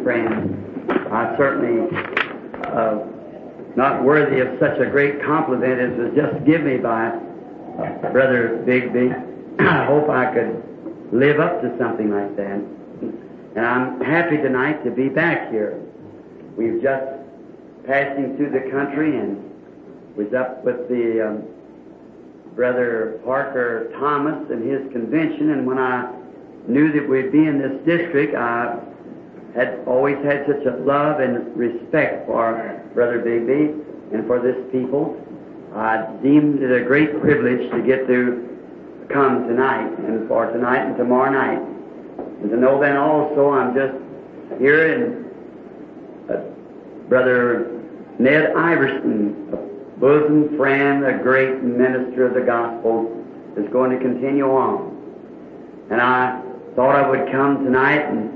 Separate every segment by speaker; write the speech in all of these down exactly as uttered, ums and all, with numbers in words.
Speaker 1: friend. I certainly uh, not worthy of such a great compliment as was just given me by uh, Brother Bigby. I hope I could live up to something like that. And I'm happy tonight to be back here. We've just passing through the country and was up with the um, Brother Parker Thomas and his convention, and when I knew that we'd be in this district, I had always had such a love and respect for Brother Bigby and for this people. I deemed it a great privilege to get to come tonight, and for tonight and tomorrow night. And to know then also I'm just here, and uh, Brother Ned Iverson, a bosom friend, a great minister of the gospel, is going to continue on. And I thought I would come tonight, and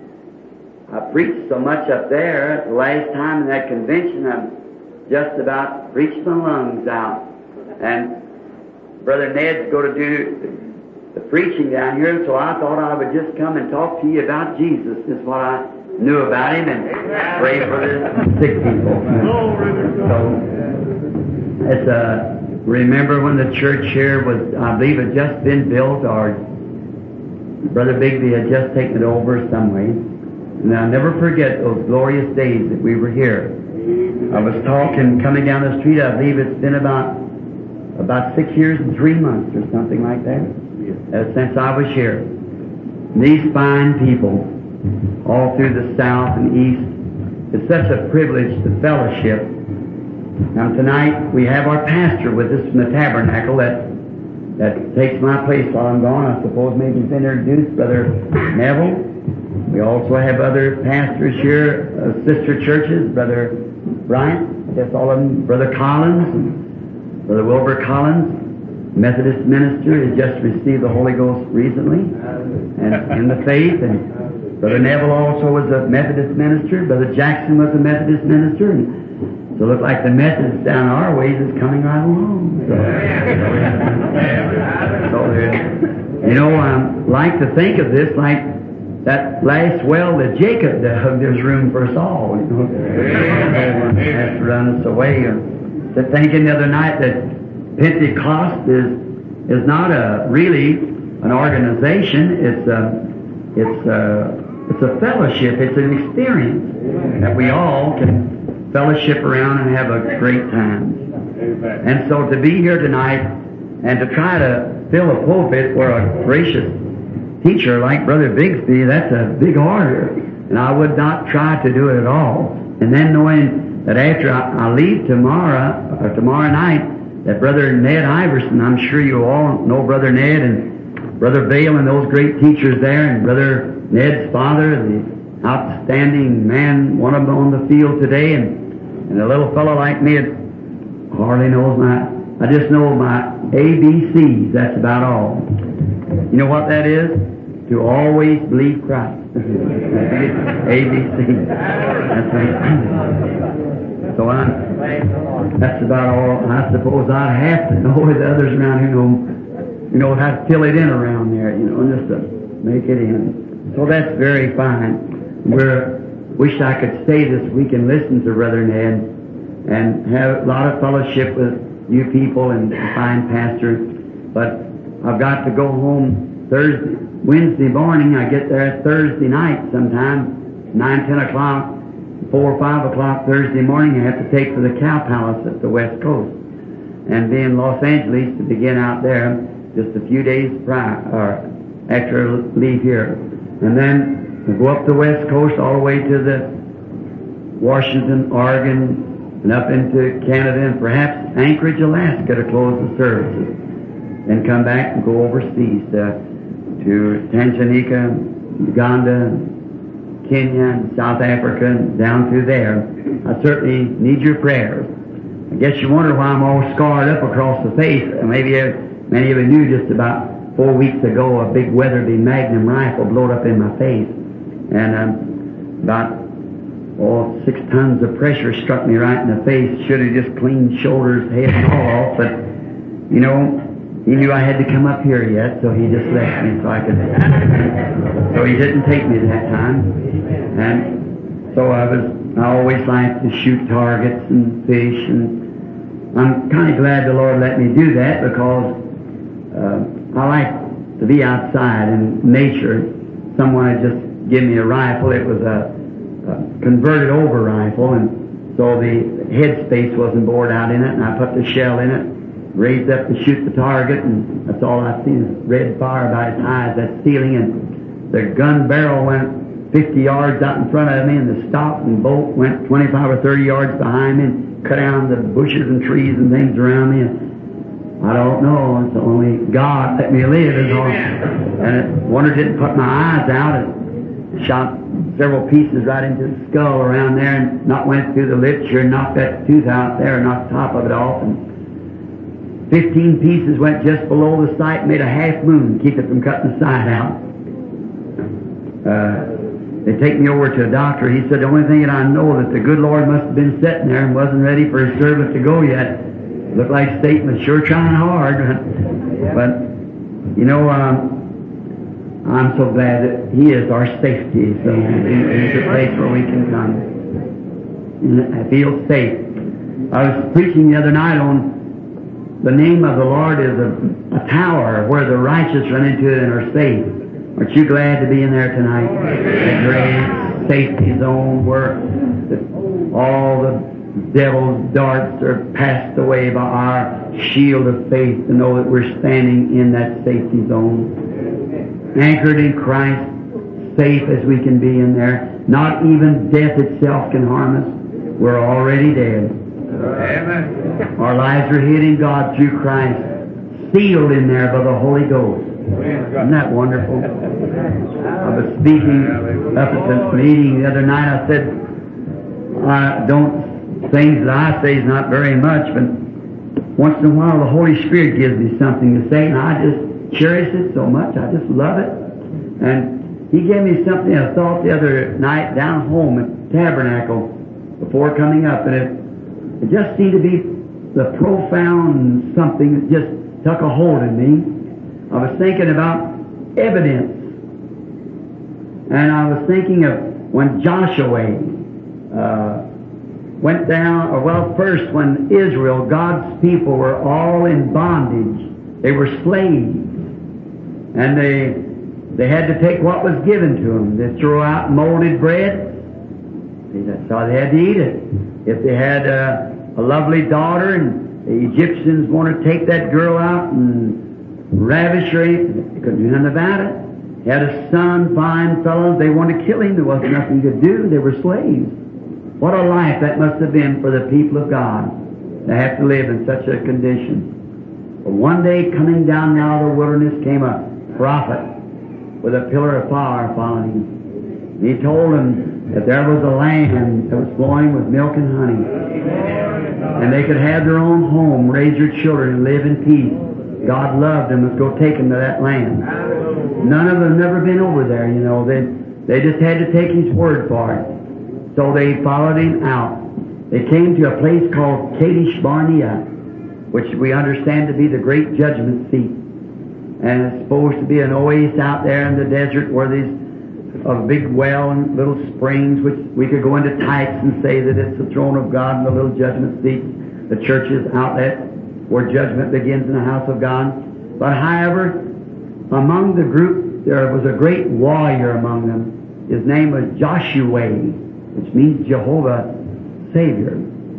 Speaker 1: I preached so much up there. The last time in that convention, I just about preached my lungs out. And Brother Ned's going to do the preaching down here, so I thought I would just come and talk to you about Jesus. This is what I knew about him, and pray for the sick people. So, it's uh, remember when the church here was, I believe, had just been built, or Brother Bigby had just taken it over some way. And I'll never forget those glorious days that we were here. I was talking, coming down the street, I believe it's been about about six years and three months or something like that, uh, since I was here. And these fine people, all through the south and east, it's such a privilege to fellowship. Now tonight we have our pastor with us from the tabernacle that that takes my place while I'm gone. I suppose maybe he's been introduced, Brother Neville. We also have other pastors here, uh, sister churches, Brother Bryant, I guess all of them, Brother Collins, and Brother Wilbur Collins, Methodist minister, has just received the Holy Ghost recently, and in the faith. And Brother Neville also was a Methodist minister. Brother Jackson was a Methodist minister. And so it looks like the Methodists down our ways is coming right along. So, so you know, I like to think of this like that last well that Jacob dug. There's room for us all. You know, has to run us away. To thinking the other night that Pentecost is is not a really an organization. It's a it's a it's a fellowship. It's an experience that we all can fellowship around and have a great time. Amen. And so to be here tonight and to try to fill a pulpit for a gracious teacher like Brother Bixby, that's a big order. And I would not try to do it at all. And then knowing that after I, I leave tomorrow, or tomorrow night, that Brother Ned Iverson, I'm sure you all know Brother Ned and Brother Vail and those great teachers there, and Brother Ned's father, the outstanding man, one of them on the field today, and And a little fellow like me hardly knows my, I just know my A B Cs, that's about all. You know what that is? To always believe Christ. A B C. That's right. So I, that's about all. I suppose I have to know the others around here know, you know, how to fill it in around there, you know, just to make it in. So that's very fine. We're Wish I could stay this week and listen to Brother Ned and have a lot of fellowship with you people and the fine pastor. But I've got to go home Thursday, Wednesday morning. I get there Thursday night sometime, nine, ten o'clock, four or five o'clock Thursday morning. I have to take for the Cow Palace at the West Coast and be in Los Angeles to begin out there just a few days prior or after I leave here, and then we go up the West Coast all the way to the Washington, Oregon, and up into Canada, and perhaps Anchorage, Alaska, to close the services. Then come back and go overseas to, to Tanzania, Uganda, Kenya, and South Africa, and down through there. I certainly need your prayers. I guess you wonder why I'm all scarred up across the face. Maybe many of you knew just about four weeks ago a big Weatherby Magnum rifle blowed up in my face. And um, about oh, six tons of pressure struck me right in the face. Should have just cleaned shoulders, head, and all off. But, you know, he knew I had to come up here yet, so he just left me so I could... So he didn't take me that time. And So I was, I always liked to shoot targets and fish, and I'm kind of glad the Lord let me do that because uh, I like to be outside in nature. Someone had just given me a rifle. It was a, a converted over rifle, and so the head space wasn't bored out in it, and I put the shell in it, raised up to shoot the target, and that's all I seen is red fire about as high as that ceiling, and the gun barrel went fifty yards out in front of me, and the stock and bolt went twenty-five or thirty yards behind me, and cut down the bushes and trees and things around me. And I don't know, it's only God let me live, is all. And it, wonder didn't put my eyes out. It shot several pieces right into the skull around there, and not went through the lips here, and knocked that tooth out there, and knocked the top of it off. And fifteen pieces went just below the sight, made a half moon, keep it from cutting the side out. Uh, they take me over to a doctor. He said the only thing that I know that the good Lord must have been sitting there and wasn't ready for his servant to go yet. Looked like Satan was sure trying hard. But, you know, um, I'm so glad that he is our safety. So it's a place where we can come and I feel safe. I was preaching the other night on the name of the Lord is a, a tower where the righteous run into it and are safe. Aren't you glad to be in there tonight? A great safety zone where the, all the devil's darts are passed away by our shield of faith to know that we're standing in that safety zone. Anchored in Christ, safe as we can be in there. Not even death itself can harm us. We're already dead. Amen. Our lives are hid in God through Christ, sealed in there by the Holy Ghost. Isn't that wonderful? I was speaking up at the meeting the other night. I said, I don't, things that I say is not very much, but once in a while the Holy Spirit gives me something to say, and I just cherish it so much. I just love it. And He gave me something, I thought the other night down home at Tabernacle before coming up, and it, it just seemed to be the profound something that just took a hold in me. I was thinking about evidence. And I was thinking of when Joshua uh, went down, or well, first when Israel, God's people, were all in bondage. They were slaves. And they they had to take what was given to them. They threw out molded bread. That's how they had to eat it. If they had a, a lovely daughter and the Egyptians wanted to take that girl out and ravish her, they couldn't do nothing about it. He had a son, fine fellow, they wanted to kill him. There wasn't nothing he could do. They were slaves. What a life that must have been for the people of God to have to live in such a condition. But one day, coming down out of the wilderness, came a prophet with a pillar of fire following him. And he told them that there was a land that was flowing with milk and honey. And they could have their own home, raise their children, and live in peace. God loved them and go take them to that land. None of them never been over there, you know. They they just had to take His word for it. So they followed Him out. They came to a place called Kadesh Barnea, which we understand to be the great judgment seat. And it's supposed to be an oasis out there in the desert where there's a big well and little springs, which we could go into types and say that it's the throne of God and the little judgment seat, the church's outlet, where judgment begins in the house of God. But however, among the group, there was a great warrior among them. His name was Joshua, which means Jehovah Savior.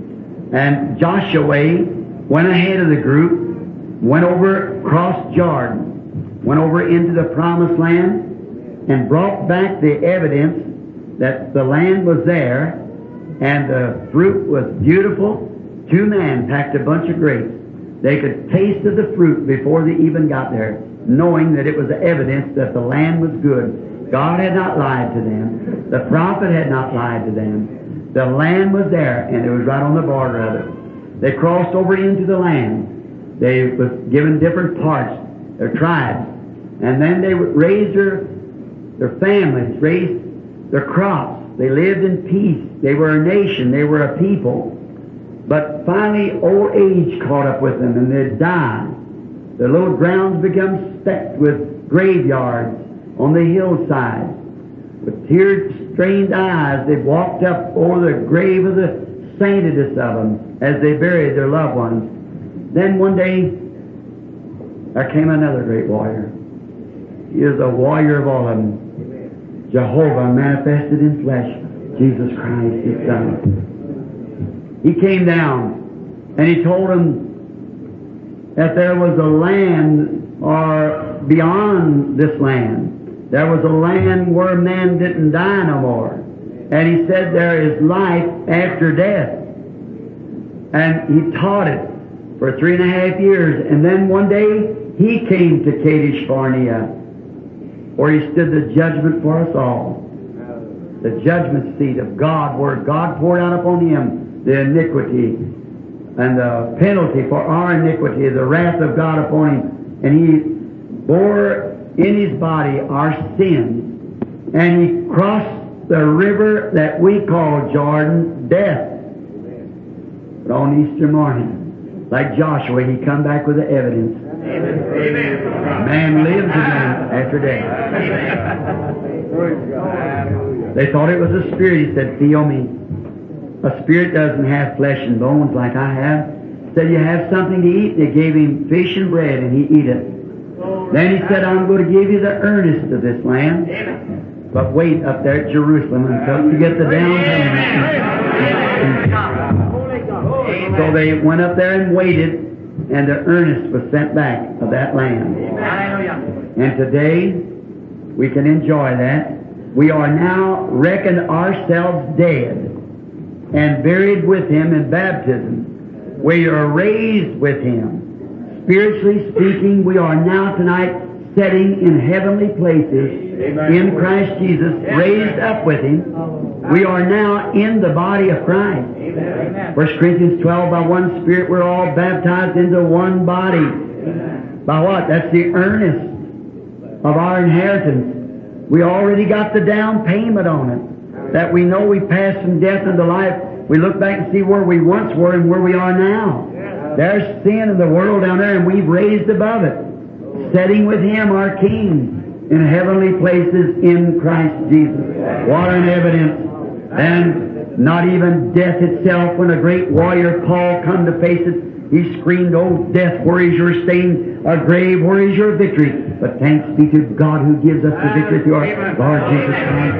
Speaker 1: And Joshua went ahead of the group, went over, crossed Jordan, went over into the promised land, and brought back the evidence that the land was there, and the fruit was beautiful. Two men packed a bunch of grapes. They could taste of the fruit before they even got there, knowing that it was evidence that the land was good. God had not lied to them. The prophet had not lied to them. The land was there, and it was right on the border of it. They crossed over into the land. They was given different parts, their tribes, and then they raised their, their families, raised their crops. They lived in peace. They were a nation. They were a people. But finally, old age caught up with them, and they died. The little grounds become specked with graveyards on the hillside, with tiered strained eyes, they walked up over the grave of the saintedest of them as they buried their loved ones. Then one day, there came another great warrior. He is the warrior of all of them. Jehovah manifested in flesh, Jesus Christ, His Son. He came down and He told them that there was a land, or beyond this land, there was a land where man didn't die no more. And He said there is life after death. And He taught it for three and a half years. And then one day He came to Kadesh Barnea, where He stood the judgment for us all. The judgment seat of God, where God poured out upon Him the iniquity and the penalty for our iniquity, the wrath of God upon Him. And He bore in His body our sins. And He crossed the river that we call Jordan, death. But on Easter morning, like Joshua, He come back with the evidence. Amen. Amen. Man lives again after death. They thought it was a spirit. He said, feel me. A spirit doesn't have flesh and bones like I have. Said, you have something to eat? They gave Him fish and bread, and He eat it. Then He said, I'm going to give you the earnest of this land. But wait up there at Jerusalem until you get the down payment. So they went up there and waited, and the earnest was sent back of that land. And today, we can enjoy that. We are now reckoned ourselves dead and buried with Him in baptism. We are raised with Him. Spiritually speaking, we are now tonight sitting in heavenly places in Christ Jesus, raised up with Him. We are now in the body of Christ. First Corinthians twelve, by one Spirit we're all baptized into one body. By what? That's the earnest of our inheritance. We already got the down payment on it. That we know we passed from death into life. We look back and see where we once were and where we are now. There's sin in the world down there, and we've raised above it, setting with Him, our King, in heavenly places in Christ Jesus. What an evidence! And not even death itself, when a great warrior, Paul, come to face it, he screamed, "Oh, death, where is your sting? Our grave, where is your victory?" But thanks be to God who gives us the victory through our Lord Jesus Christ.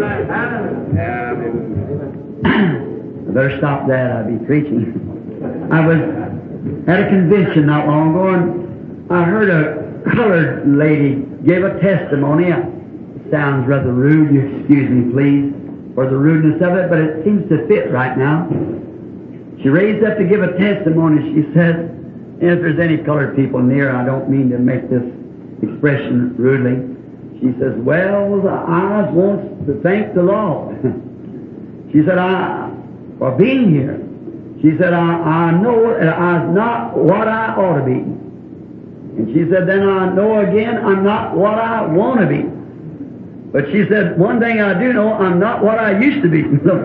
Speaker 1: I better stop that. I'll be preaching. I was at a convention not long ago, and I heard a colored lady give a testimony. It sounds rather rude. You excuse me, please, for the rudeness of it, but it seems to fit right now. She raised up to give a testimony. She said, if there's any colored people near, I don't mean to make this expression rudely. She says, well, I want to thank the Lord. She said, I, for being here. She said, I, I know that I'm not what I ought to be. And she said, then I know again I'm not what I want to be. But she said, one thing I do know, I'm not what I used to be.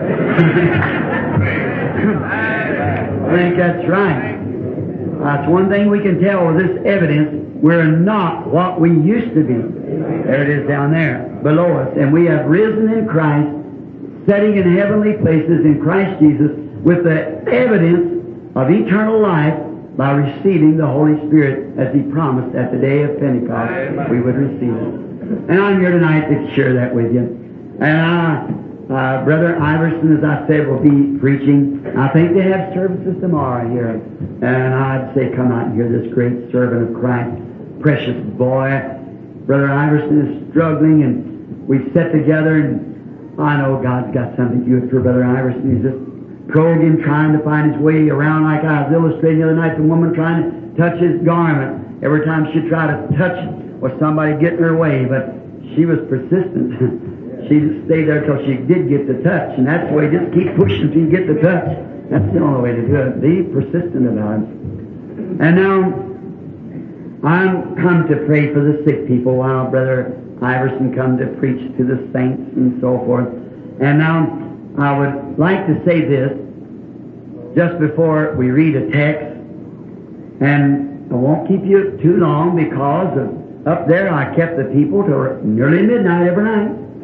Speaker 1: I think that's right. That's one thing we can tell with this evidence. We're not what we used to be. There it is down there, below us. And we have risen in Christ, setting in heavenly places in Christ Jesus, with the evidence of eternal life by receiving the Holy Spirit as He promised at the day of Pentecost we would receive it. And I'm here tonight to share that with you. And I, uh, Brother Iverson, as I said, will be preaching. I think they have services tomorrow here. And I'd say come out and hear this great servant of Christ, precious boy. Brother Iverson is struggling, and we've sat together, and I know God's got something to do for Brother Iverson. He's just probing, trying to find his way around, like I was illustrating the other night, the woman trying to touch his garment. Every time she tried to touch it, was somebody getting her way, but she was persistent. She stayed there till she did get the touch, and that's the way, just keep pushing till you get the touch. That's the only way to do it. Be persistent about it. And now, I'm come to pray for the sick people while Brother Iverson come to preach to the saints and so forth. And now, I would like to say this just before we read a text, and I won't keep you too long because of, up there I kept the people till nearly midnight every night.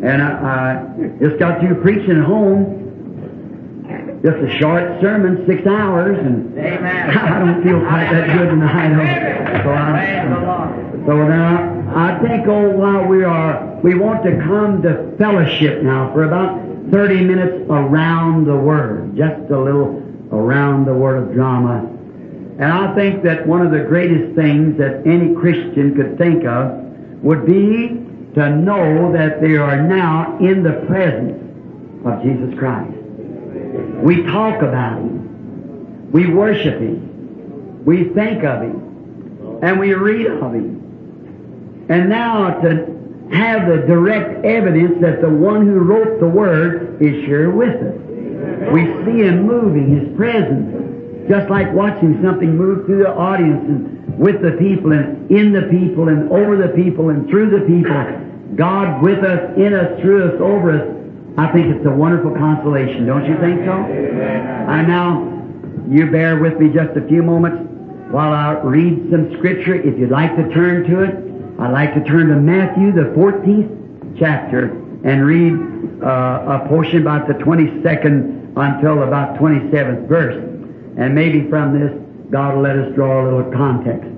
Speaker 1: And I, I just got through preaching at home. Just a short sermon, six hours, and
Speaker 2: Amen.
Speaker 1: I don't feel quite that good tonight. So, I, so now I think, oh, while we are, we want to come to fellowship now for about thirty minutes around the Word, just a little around the Word of drama. And I think that one of the greatest things that any Christian could think of would be to know that they are now in the presence of Jesus Christ. We talk about Him. We worship Him. We think of Him. And we read of Him. And now to have the direct evidence that the one who wrote the Word is here with us. We see Him moving, His presence, just like watching something move through the audience and with the people and in the people and over the people and through the people. God with us, in us, through us, over us. I think it's a wonderful consolation. Don't you think so? And now, you bear with me just a few moments while I read some Scripture. If you'd like to turn to it, I'd like to turn to Matthew, the fourteenth chapter, and read uh, a portion about the twenty-second until about twenty-seventh verse. And maybe from this, God will let us draw a little context.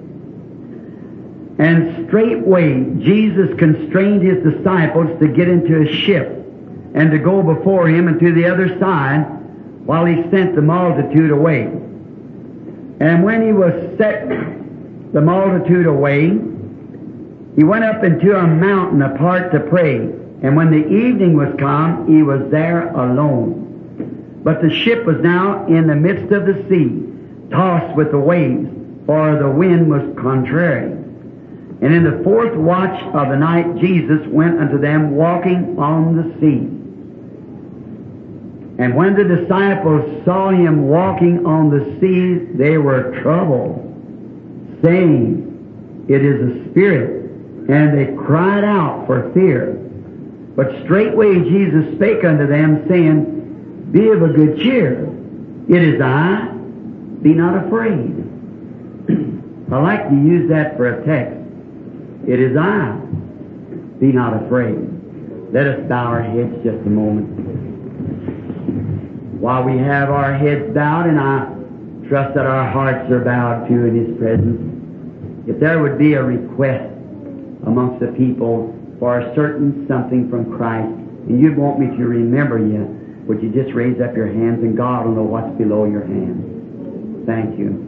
Speaker 1: And straightway Jesus constrained His disciples to get into a ship and to go before Him and to the other side while He sent the multitude away. And when He was set the multitude away, He went up into a mountain apart to pray. And when the evening was come, He was there alone. But the ship was now in the midst of the sea, tossed with the waves, for the wind was contrary. And in the fourth watch of the night, Jesus went unto them walking on the sea. And when the disciples saw Him walking on the sea, they were troubled, saying, It is a spirit. And they cried out for fear. But straightway Jesus spake unto them, saying, Be of a good cheer. It is I. Be not afraid. I like to use that for a text. It is I. Be not afraid. Let us bow our heads just a moment. While we have our heads bowed, and I trust that our hearts are bowed too in His presence, if there would be a request amongst the people for a certain something from Christ, and you'd want me to remember you, would you just raise up your hands, and God will know what's below your hands. Thank you.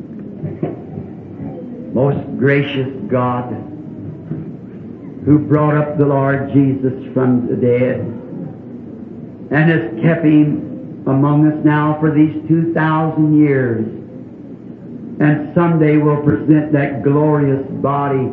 Speaker 1: Most gracious God, who brought up the Lord Jesus from the dead and has kept Him among us now for these two thousand years, and someday will present that glorious body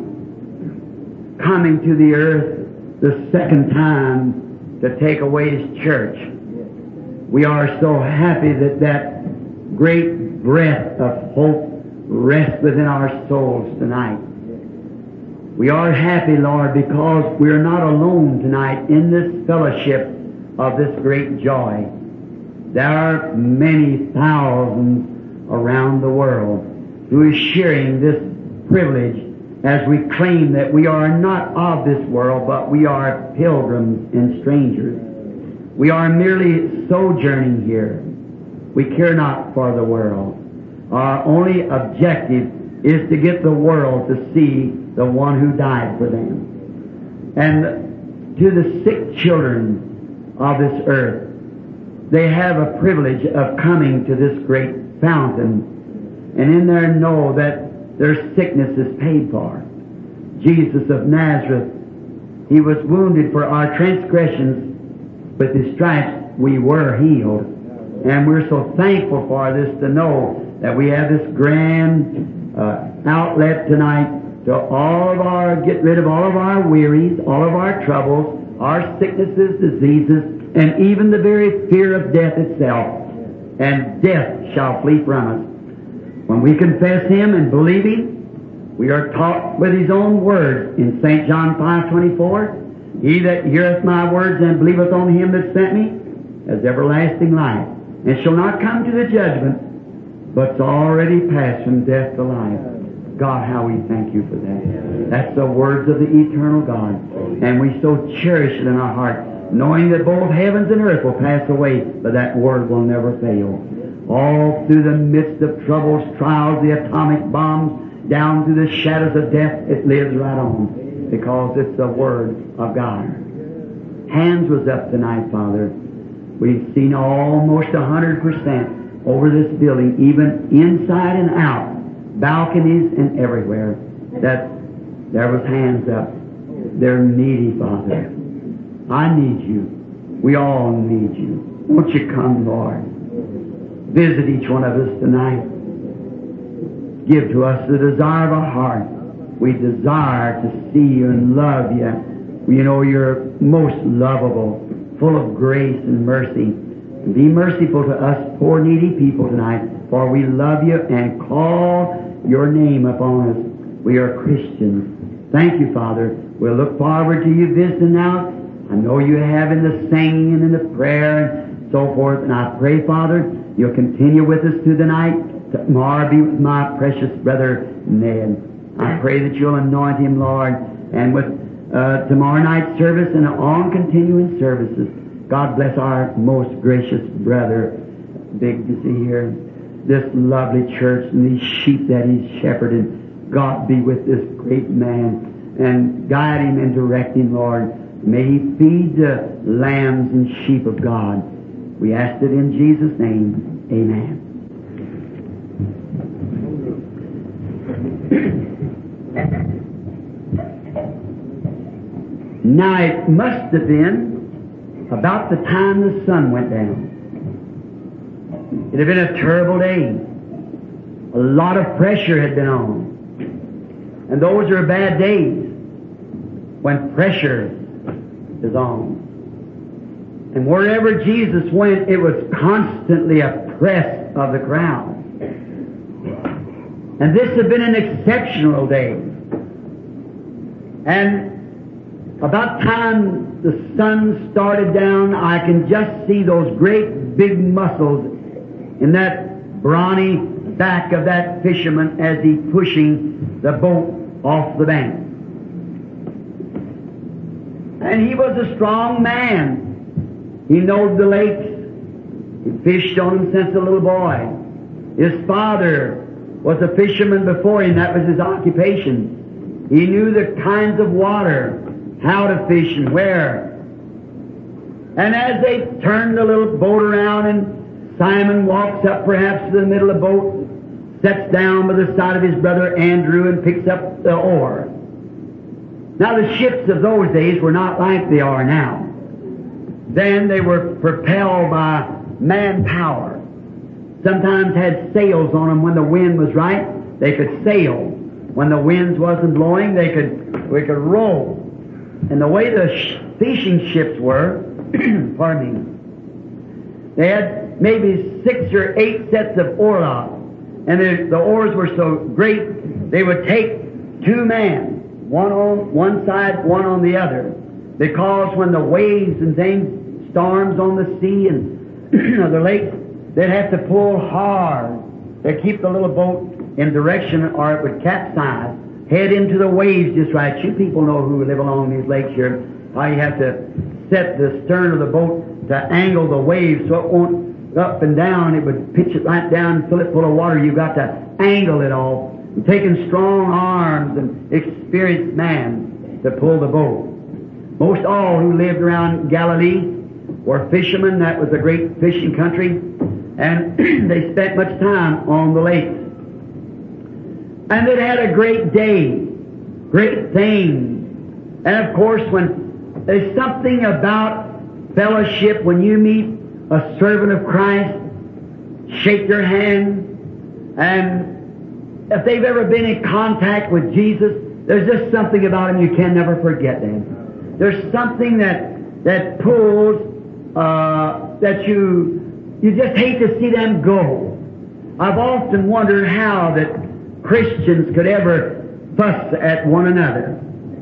Speaker 1: coming to the earth the second time to take away His church. We are so happy that that great breath of hope rests within our souls tonight. We are happy, Lord, because we are not alone tonight in this fellowship of this great joy. There are many thousands around the world who is sharing this privilege as we claim that we are not of this world, but we are pilgrims and strangers. We are merely sojourning here. We care not for the world. Our only objective is to get the world to see the one who died for them. And to the sick children of this earth, they have a privilege of coming to this great fountain, and in there know that their sickness is paid for. Jesus of Nazareth, He was wounded for our transgressions, with His stripes we were healed. And we're so thankful for this, to know that we have this grand uh, outlet tonight to all of our, get rid of all of our wearies, all of our troubles, our sicknesses, diseases, and even the very fear of death itself. And death shall flee from us. When we confess Him and believe Him, we are taught with His own words in Saint John five twenty-four, He that heareth my words and believeth on Him that sent me has everlasting life, and shall not come to the judgment, but's already passed from death to life. God, how we thank you for that. That's the words of the eternal God. And we so cherish it in our heart, knowing that both heavens and earth will pass away, but that word will never fail. All through the midst of troubles, trials, the atomic bombs, down through the shadows of death, it lives right on, because it's the Word of God. Hands was up tonight, Father. We've seen almost a hundred percent over this building, even inside and out, balconies and everywhere, that there was hands up. They're needy, Father. I need you. We all need you. Won't you come, Lord? Visit each one of us tonight. Give to us the desire of our heart. We desire to see you and love you. You know you're most lovable, full of grace and mercy. And be merciful to us poor needy people tonight, for we love you and call your name upon us. We are Christians. Thank you, Father. We'll look forward to you visiting now. I know you have in the singing and in the prayer and so forth. And I pray, Father, you'll continue with us through the night. Tomorrow be with my precious brother Ned. I pray that you'll anoint him, Lord, and with uh, tomorrow night's service and on continuing services. God bless our most gracious brother. Big to see here. This lovely church and these sheep that he's shepherded. God be with this great man and guide him and direct him, Lord. May he feed the lambs and sheep of God. We ask it in Jesus' name. Amen. Now it must have been about the time the sun went down. It had been a terrible day. A lot of pressure had been on. And those are bad days when pressure is on. And wherever Jesus went, it was constantly a press of the crowd. And this had been an exceptional day. And about time the sun started down, I can just see those great big muscles in that brawny back of that fisherman as he pushing the boat off the bank. And he was a strong man. He knowed the lakes. He fished on them since a little boy. His father was a fisherman before him. That was his occupation. He knew the kinds of water, how to fish and where. And as they turned the little boat around and Simon walks up perhaps to the middle of the boat, sits down by the side of his brother Andrew and picks up the oar. Now the ships of those days were not like they are now. Then they were propelled by manpower. Sometimes had sails on them when the wind was right. They could sail. When the winds wasn't blowing, they could we could row. And the way the sh- fishing ships were, pardon me, they had maybe six or eight sets of oarlocks. And the, the oars were so great, they would take two men, one on one side, one on the other. Because when the waves and things, storms on the sea and the lakes, they'd have to pull hard to keep the little boat in direction or it would capsize, head into the waves just right. You people know who live along these lakes here, how you have to set the stern of the boat to angle the waves so it won't go up and down. It would pitch it right down, fill it full of water. You've got to angle it all. And taking strong arms and experienced man to pull the boat. Most all who lived around Galilee were fishermen. That was a great fishing country. And they spent much time on the lakes. And they had a great day, great thing. And of course, when there's something about fellowship, when you meet a servant of Christ, shake their hand, and if they've ever been in contact with Jesus, there's just something about him you can never forget them. There's something that that pulls uh, that you you just hate to see them go. I've often wondered how that Christians could ever fuss at one another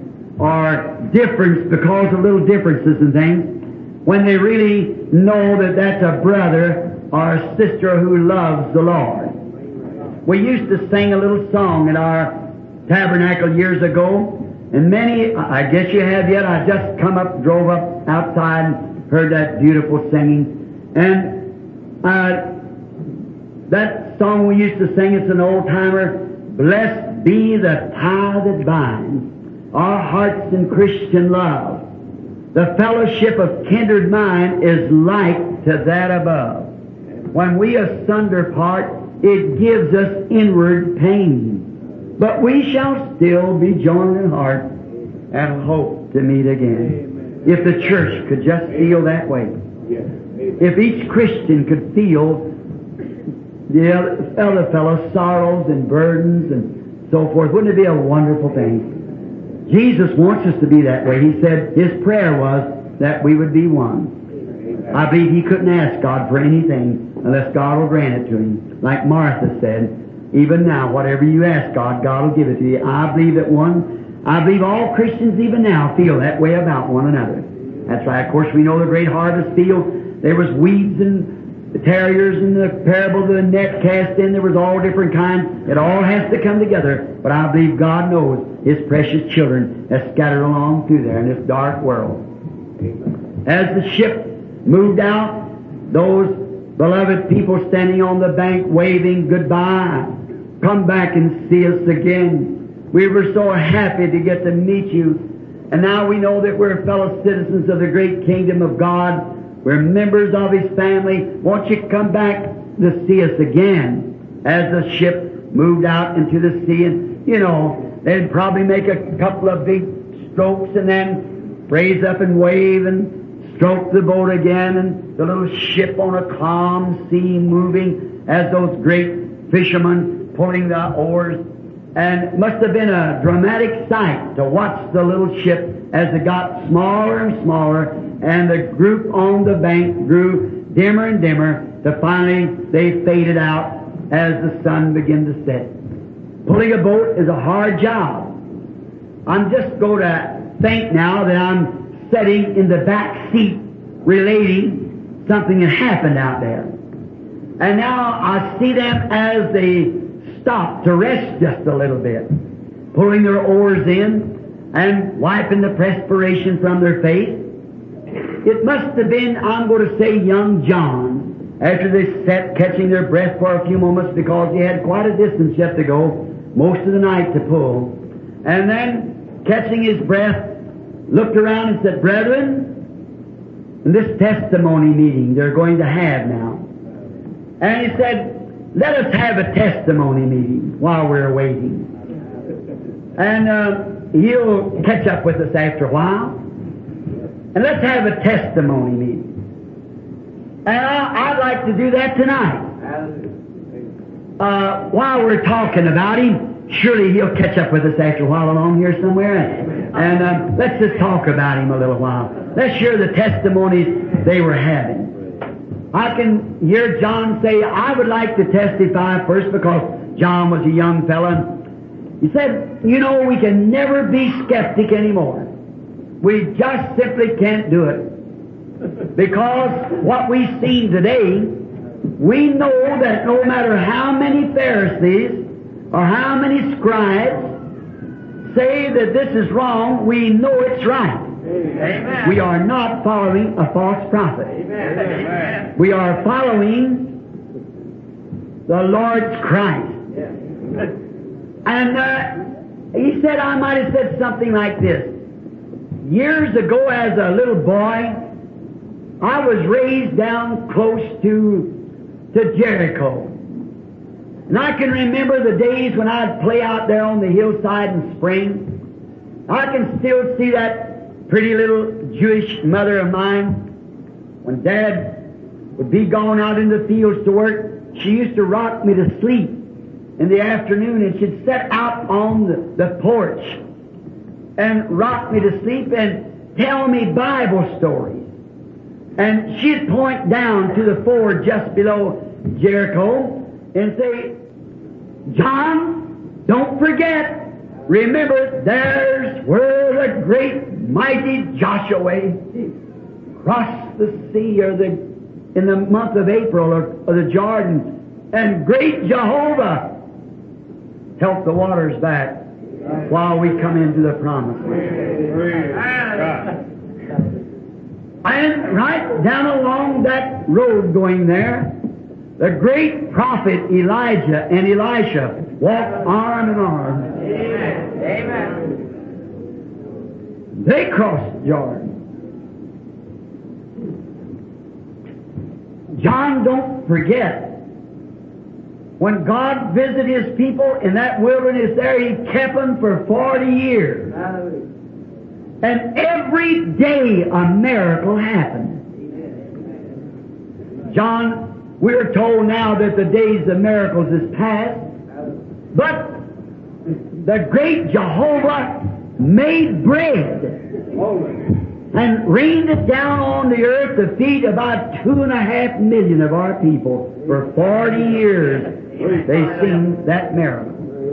Speaker 1: or difference because of little differences and things when they really know that that's a brother or a sister who loves the Lord. We used to sing a little song at our tabernacle years ago, and many, I guess you have yet, I just come up, drove up outside and heard that beautiful singing. And uh, that song we used to sing, it's an old-timer, blessed be the tie that binds our hearts in Christian love. The fellowship of kindred mind is like to that above. When we asunder part, it gives us inward pain. But we shall still be joined in heart and hope to meet again. If the church could just feel that way. If each Christian could feel the other fellow's sorrows and burdens and so forth, wouldn't it be a wonderful thing? Jesus wants us to be that way. He said His prayer was that we would be one. I believe He couldn't ask God for anything unless God will grant it to Him. Like Martha said, even now, whatever you ask God, God will give it to you. I believe that one, I believe all Christians even now feel that way about one another. That's right. Of course, we know the great harvest field. There was weeds and the terriers and the parable of the net cast in. There was all different kinds. It all has to come together. But I believe God knows His precious children that's scattered along through there in this dark world. As the ship moved out, those beloved people standing on the bank waving goodbye, come back and see us again. We were so happy to get to meet you. And now we know that we're fellow citizens of the great kingdom of God. We're members of His family. Won't you come back to see us again? As the ship moved out into the sea, and you know, they'd probably make a couple of big strokes and then raise up and wave and stroke the boat again, and the little ship on a calm sea moving as those great fishermen pulling the oars. And it must have been a dramatic sight to watch the little ship as it got smaller and smaller, and the group on the bank grew dimmer and dimmer, till finally they faded out as the sun began to set. Pulling a boat is a hard job. I'm just going to think now that I'm sitting in the back seat relating something that happened out there. And now I see them as they stop to rest just a little bit, pulling their oars in and wiping the perspiration from their face. It must have been, I'm going to say, young John, after they sat catching their breath for a few moments because he had quite a distance yet to go, most of the night to pull. And then, catching his breath, looked around and said, brethren, in this testimony meeting they're going to have now. And he said, let us have a testimony meeting while we're waiting. And uh, he'll catch up with us after a while. And let's have a testimony meeting. And I, I'd like to do that tonight. Uh, while we're talking about him, surely he'll catch up with us after a while along here somewhere. And uh, let's just talk about him a little while. Let's hear the testimonies they were having. I can hear John say, I would like to testify first because John was a young fella. He said, you know, we can never be skeptic anymore. We just simply can't do it. Because what we've seen today, we know that no matter how many Pharisees or how many scribes say that this is wrong, we know it's right. Amen. We are not following a false prophet. Amen. We are following the Lord's Christ. Yeah. And uh, he said, I might have said something like this. Years ago as a little boy, I was raised down close to, to Jericho. And I can remember the days when I'd play out there on the hillside in spring. I can still see that pretty little Jewish mother of mine. When Dad would be gone out in the fields to work, she used to rock me to sleep in the afternoon, and she'd sit out on the, the porch and rock me to sleep and tell me Bible stories. And she'd point down to the ford just below Jericho and say, John, don't forget, remember, there's where the great mighty Joshua crossed the sea or the, in the month of April or, or the Jordan, and great Jehovah helped the waters back. while we come into the promised land. And right down along that road going there, the great prophet Elijah and Elisha walked arm in arm.
Speaker 2: Amen.
Speaker 1: They crossed Jordan. John, don't forget, when God visited His people in that wilderness there, He kept them for forty years. And every day a miracle happened. John, we're told now that the days of miracles is past, but the great Jehovah made bread and rained it down on the earth to feed about two and a half million of our people. For forty years they seen that miracle.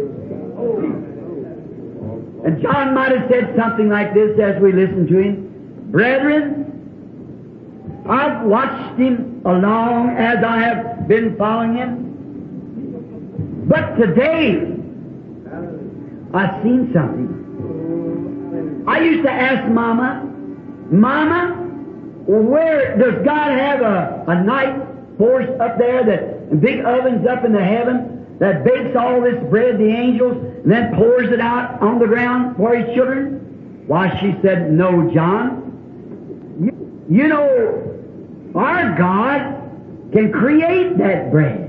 Speaker 1: And John might have said something like this as we listened to him. Brethren, I've watched him along as I have been following him. But today, I've seen something. I used to ask Mama, Mama, where does God have a, a night force up there, that big ovens up in the heaven that bakes all this bread, the angels, and then pours it out on the ground for His children? Why, she said, no, John. You, you know, our God can create that bread.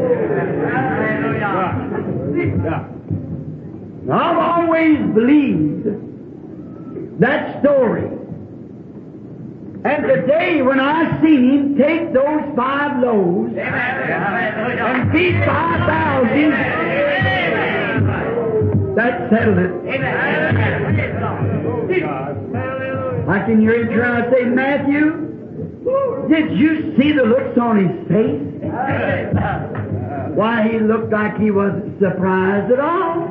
Speaker 1: I've always believed that story. And today, when I seen Him take those five loaves and feed five thousand, that settled it. I can hear Him trying to say, Matthew, did you see the looks on His face? Why, He looked like He wasn't surprised at all.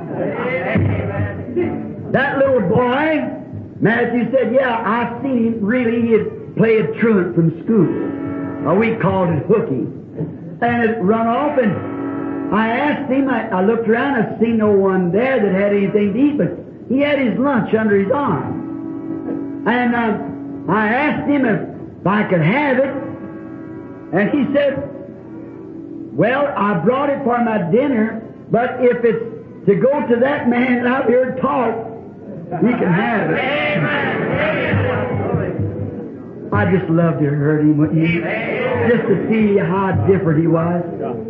Speaker 1: That little boy, Matthew said, yeah, I seen him really. He had played truant from school. Uh, we called it hooky. And it run off, and I asked him, I, I looked around, I seen no one there that had anything to eat, but he had his lunch under his arm. And uh, I asked him if, if I could have it, and he said, well, I brought it for my dinner, but if it's to go to that man out here talk, he can have it. I just loved to hear him, wouldn't you? Just to see how different he was.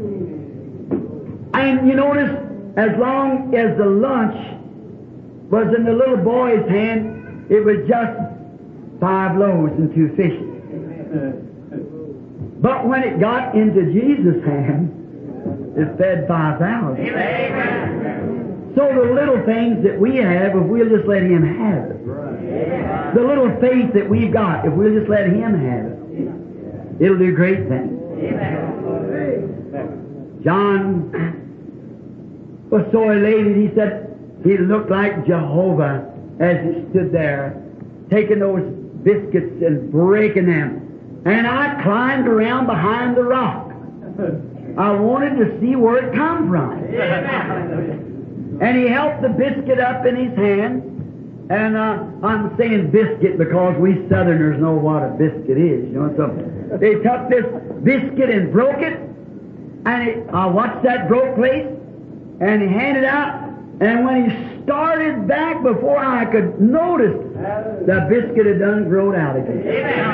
Speaker 1: And you notice, as long as the lunch was in the little boy's hand, it was just five loaves and two fishes. But when it got into Jesus' hand, it fed five thousand. So the little things that we have, if we'll just let Him have it, the little faith that we've got, if we'll just let Him have it, it'll do great things. John was so elated, he said he looked like Jehovah as he stood there, taking those biscuits and breaking them. And I climbed around behind the rock. I wanted to see where it come from. And he held the biscuit up in his hand. And uh, I'm saying biscuit because we Southerners know what a biscuit is. You know, so they took this biscuit and broke it. And it, I watched that broke place. And he handed out. And when he started back, before I could notice, the biscuit had done growed out again.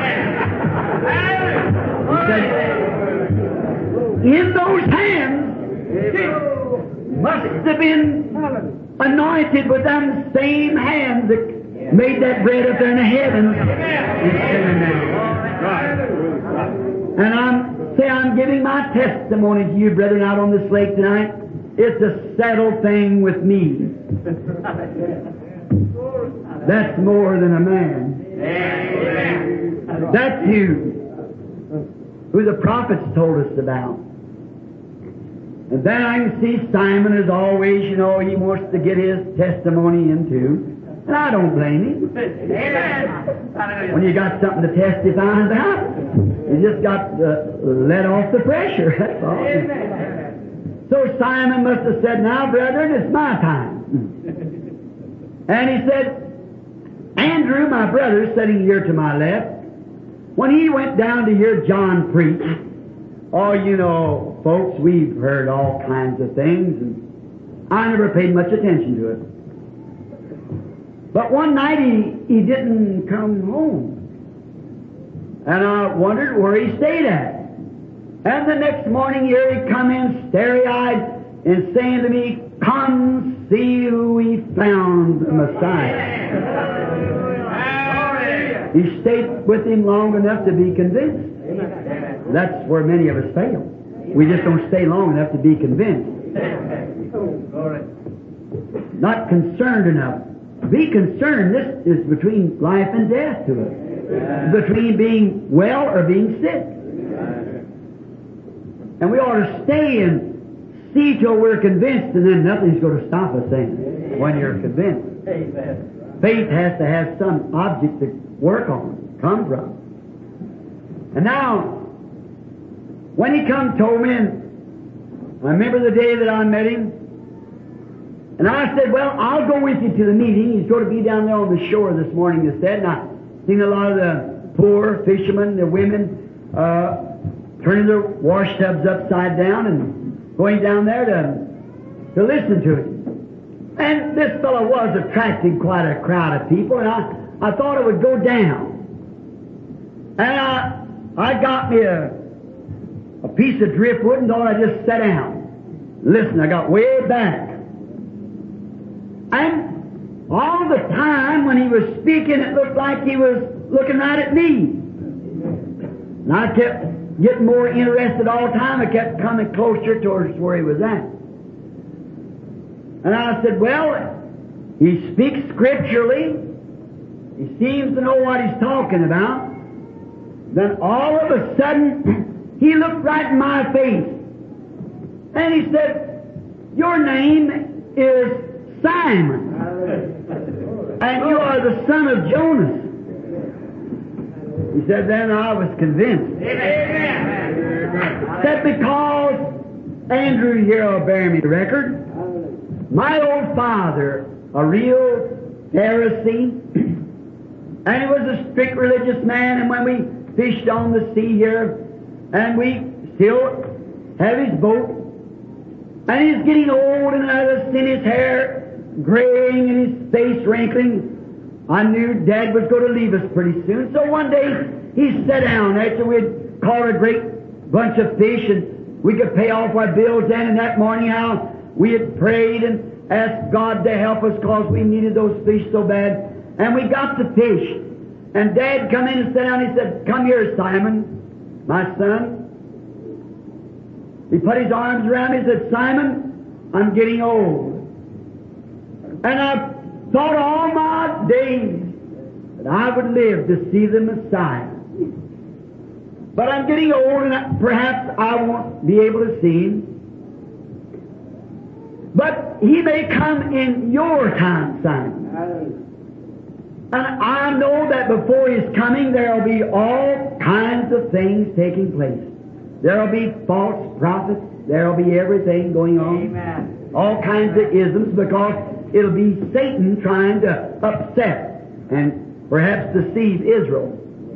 Speaker 1: He said, in those hands must have been anointed with them same hands that made that bread up there in the heavens. And I'm say I'm giving my testimony to you, brethren, out on this lake tonight. It's a settled thing with me. That's more than a man. That's you, who the prophets told us about. And then I can see Simon, as always, you know, he wants to get his testimony in too. And I don't blame him. When you got something to testify about, you just got to let off the pressure. That's all. So Simon must have said, now, brethren, it's my time. And he said, Andrew, my brother, sitting here to my left, when he went down to hear John preach, oh, you know, folks, we've heard all kinds of things, and I never paid much attention to it. But one night he, he didn't come home. And I wondered where he stayed at. And the next morning here he come in starry-eyed and saying to me, come see who we found, the Messiah. He stayed with him long enough to be convinced. That's where many of us fail. We just don't stay long enough to be convinced. Not concerned enough. Be concerned. This is between life and death to us. Between being well or being sick. And we ought to stay and see till we're convinced, and then nothing's going to stop us then when you're convinced. Faith has to have some object to work on, come from. And now, when he come told me, and I remember the day that I met him, and I said, well, I'll go with you to the meeting. He's going to be down there on the shore this morning, he said, and I've seen a lot of the poor fishermen, the women, uh, turning their wash tubs upside down and going down there to, to listen to it. And this fellow was attracting quite a crowd of people, and I, I thought it would go down. And I, I got me a, a piece of driftwood and thought I'd just sit down. Listen, I got way back. And all the time when he was speaking, it looked like he was looking right at me. And I kept getting more interested all the time. I kept coming closer towards where he was at. And I said, well, he speaks scripturally. He seems to know what he's talking about. Then all of a sudden, he looked right in my face. And he said, your name is Simon. And you are the son of Jonas. He said, then I was convinced. Amen. Said, because Andrew here will bear me record. My old father, a real Pharisee, and he was a strict religious man, and when we fished on the sea here, and we still have his boat, and he's getting old, and I've seen his hair graying and his face wrinkling. I knew Dad was going to leave us pretty soon. So one day he sat down after we'd caught a great bunch of fish and we could pay off our bills then. And that morning how we had prayed and asked God to help us because we needed those fish so bad. And we got the fish. And Dad come in and sat down and he said, come here, Simon, my son. He put his arms around me and said, Simon, I'm getting old. And I thought all my days that I would live to see the Messiah. But I'm getting old and I, perhaps I won't be able to see him. But he may come in your time, Simon. And I know that before his coming there will be all kinds of things taking place. There will be false prophets. There will be everything going on. Amen. All kinds of isms, because it'll be Satan trying to upset and perhaps deceive Israel.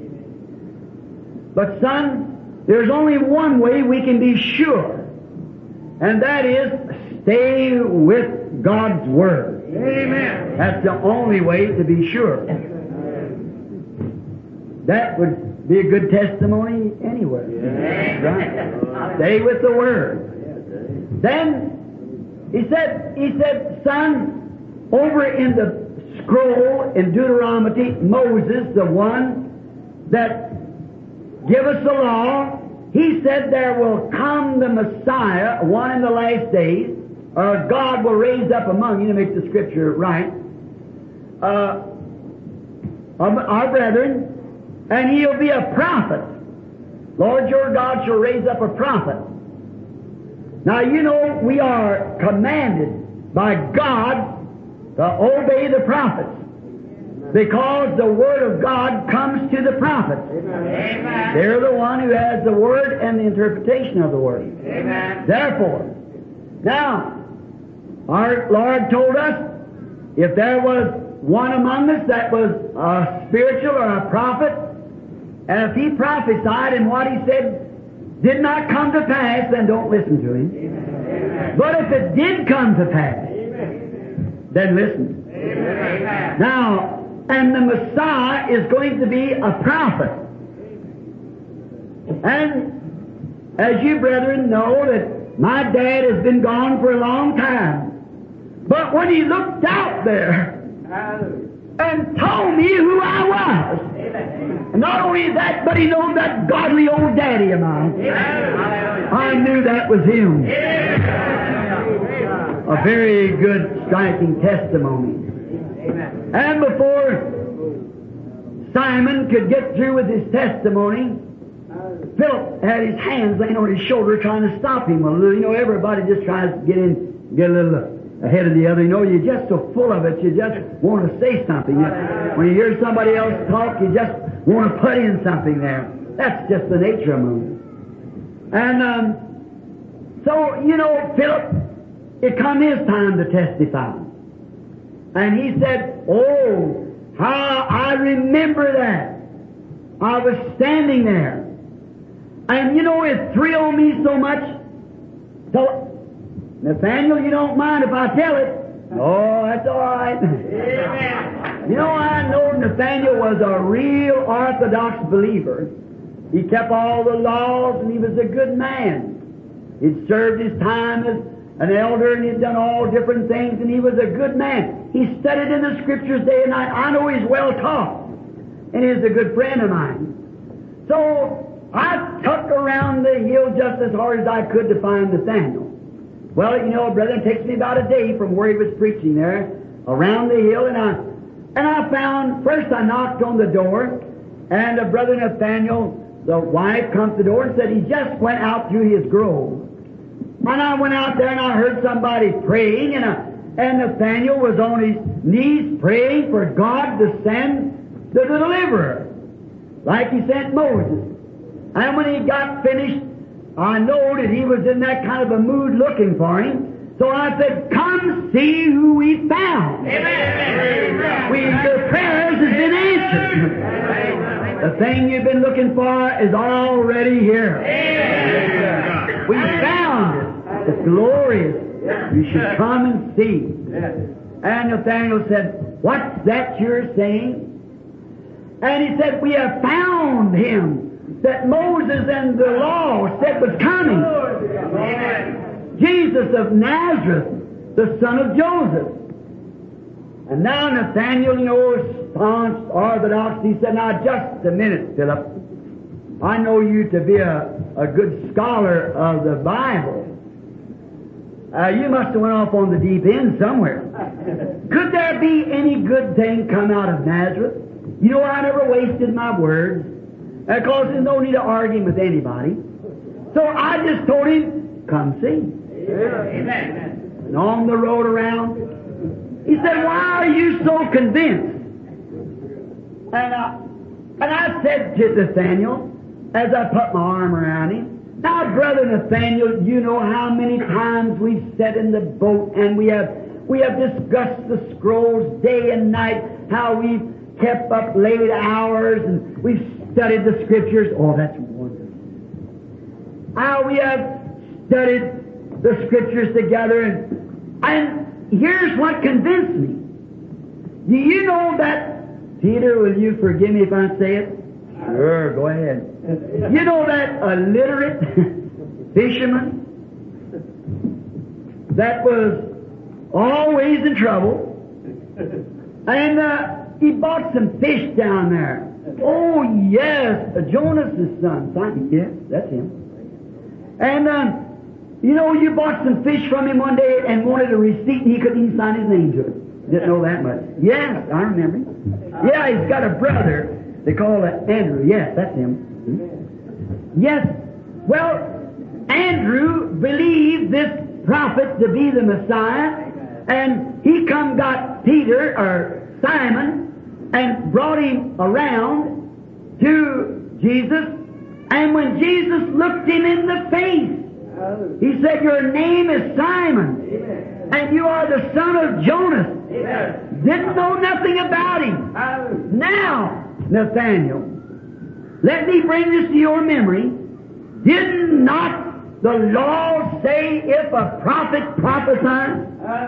Speaker 1: But son, there's only one way we can be sure, and that is stay with God's Word. Amen. That's the only way to be sure. That would be a good testimony anywhere. Yeah. Right. Stay with the Word. Then he said, he said, son, over in the scroll in Deuteronomy, Moses, the one that gave us the law, he said there will come the Messiah, one in the last days, or God will raise up among you, to make the scripture right, uh, our brethren, and he'll be a prophet. Lord your God shall raise up a prophet. Now you know we are commanded by God to obey the prophets, because the Word of God comes to the prophets. Amen. They're the one who has the Word and the interpretation of the Word. Amen. Therefore, now, our Lord told us, if there was one among us that was a spiritual or a prophet, and if he prophesied and what he said did not come to pass, then don't listen to him. Amen. But if it did come to pass, Amen. Then listen. Amen. Now, and the Messiah is going to be a prophet. And as you brethren know that my dad has been gone for a long time. But when he looked out there and told me who I was, and not only that, but he knows that godly old daddy of mine, I knew that was him. A very good, striking testimony. And before Simon could get through with his testimony, Philip had his hands laying on his shoulder trying to stop him a little. You know, everybody just tries to get in, get a little ahead of the other. You know, you're just so full of it, you just want to say something. You, when you hear somebody else talk, you just want to put in something there. That's just the nature of them. And um, so, you know, Philip, it come his time to testify. And he said, oh, how I remember that. I was standing there. And, you know, it thrilled me so much. So, Nathaniel, you don't mind if I tell it? Oh, that's all right. Amen. You know, I know Nathaniel was a real Orthodox believer. He kept all the laws, and he was a good man. He'd served his time as an elder, and he'd done all different things, and he was a good man. He studied in the Scriptures day and night. I know he's well taught, and he's a good friend of mine. So I took around the hill just as hard as I could to find Nathaniel. Well, you know, brother, it takes me about a day from where he was preaching there, around the hill, and I and I found, first I knocked on the door, and uh, Brother Nathaniel, the wife, come to the door and said he just went out through his grove. And I went out there and I heard somebody praying, and, uh, and Nathaniel was on his knees praying for God to send the deliverer, like he sent Moses. And when he got finished, I know that he was in that kind of a mood looking for him. So I said, come see who we found. Amen. We, the prayers has been answered. The thing you've been looking for is already here. Amen. We found it. It's glorious. You should come and see. And Nathaniel said, what's that you're saying? And he said, we have found him that Moses and the law said was coming. Amen. Jesus of Nazareth, the son of Joseph. And now Nathaniel, you know, staunch Orthodox, he said, now just a minute, Philip. I know you to be a, a good scholar of the Bible. Uh, you must have went off on the deep end somewhere. Could there be any good thing come out of Nazareth? You know, I never wasted my words, because there's no need to argue with anybody. So I just told him, come see. Amen. And on the road around, he said, why are you so convinced? And I, and I said to Nathaniel, as I put my arm around him, now, Brother Nathaniel, you know how many times we've sat in the boat and we have we have discussed the scrolls day and night, how we've kept up late hours and we've studied the Scriptures. Oh, that's wonderful. How we have studied the Scriptures together, and, and here's what convinced me. Do you know that, Peter, will you forgive me if I say it? Sure, go ahead. You know that illiterate fisherman that was always in trouble, and uh, he bought some fish down there. Oh, yes, Jonas's son. Simon. Yes, that's him. And, um, you know, you bought some fish from him one day and wanted a receipt, and he couldn't even sign his name to it. Didn't know that much. Yes, I remember him. Yeah, he's got a brother. They call it Andrew. Yes, that's him. Hmm? Yes. Well, Andrew believed this prophet to be the Messiah, and he come got Peter, or Simon, and brought him around to Jesus, and when Jesus looked him in the face, he said, your name is Simon, and you are the son of Jonas. Didn't know nothing about him. Now, Nathaniel, let me bring this to your memory. Did not the law say if a prophet prophesies?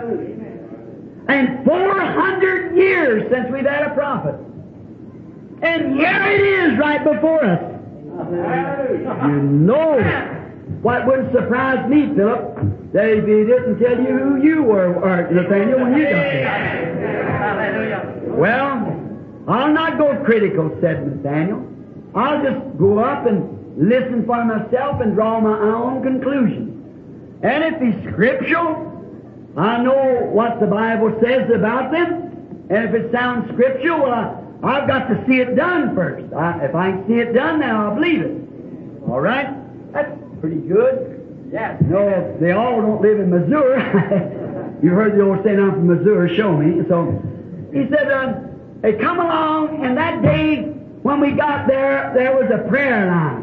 Speaker 1: And four hundred years since we've had a prophet. And here it is right before us. You know what wouldn't surprise me, Philip, that if he didn't tell you who you were, or Nathaniel, when you got there. Well, I'll not go critical, said Nathaniel. I'll just go up and listen for myself and draw my own conclusions. And if he's scriptural, I know what the Bible says about them. And if it sounds scriptural, well, I, I've got to see it done first. I, if I can see it done now, I'll believe it. All right? That's pretty good. Yeah. No, they all don't live in Missouri. You heard the old saying, I'm from Missouri, show me. So he said, uh, they come along, and that day when we got there, there was a prayer line.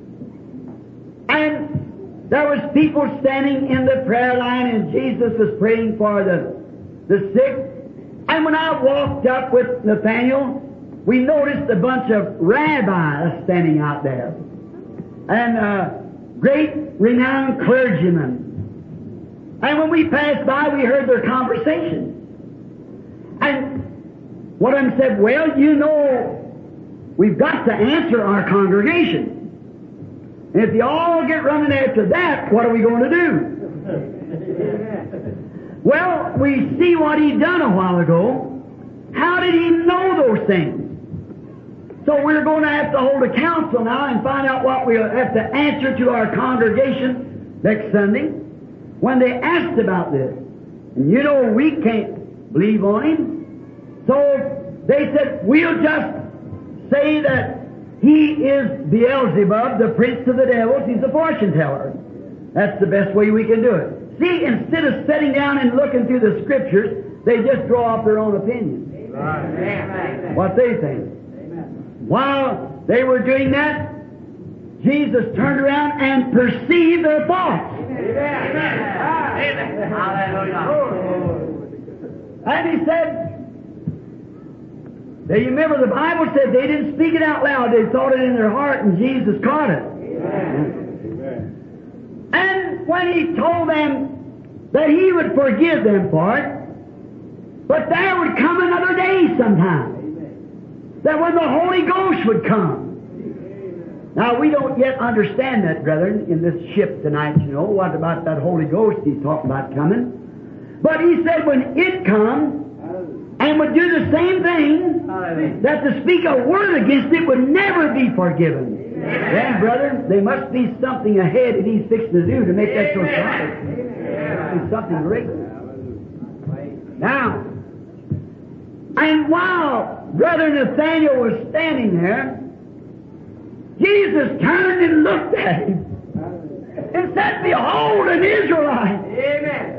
Speaker 1: And there was people standing in the prayer line, and Jesus was praying for the, the sick. And when I walked up with Nathaniel, we noticed a bunch of rabbis standing out there. And uh, great renowned clergymen. And when we passed by, we heard their conversation. And one of them said, well, you know, we've got to answer our congregation. And if you all get running after that, what are we going to do? Well, we see what he done a while ago. How did he know those things? So we're going to have to hold a council now and find out what we'll have to answer to our congregation next Sunday when they asked about this. And you know we can't believe on him. So they said, we'll just say that he is Beelzebub, the prince of the devils. He's a fortune teller. That's the best way we can do it. See, instead of sitting down and looking through the scriptures, they just draw off their own opinions. Amen. What they think. Amen. While they were doing that, Jesus turned around and perceived their thoughts. Amen. Amen. And he said, now, you remember the Bible said they didn't speak it out loud. They thought it in their heart, and Jesus caught it. Amen. And when he told them that he would forgive them for it, but there would come another day sometime, that when the Holy Ghost would come. Now, we don't yet understand that, brethren, in this ship tonight, you know, what about that Holy Ghost he's talking about coming. But he said when it comes, and would do the same thing, that to speak a word against it would never be forgiven. Amen. Then, brother, there must be something ahead that he's fixing to do to make that so solid. There must be something great. Now, and while Brother Nathaniel was standing there, Jesus turned and looked at him and said, behold, an Israelite. Amen.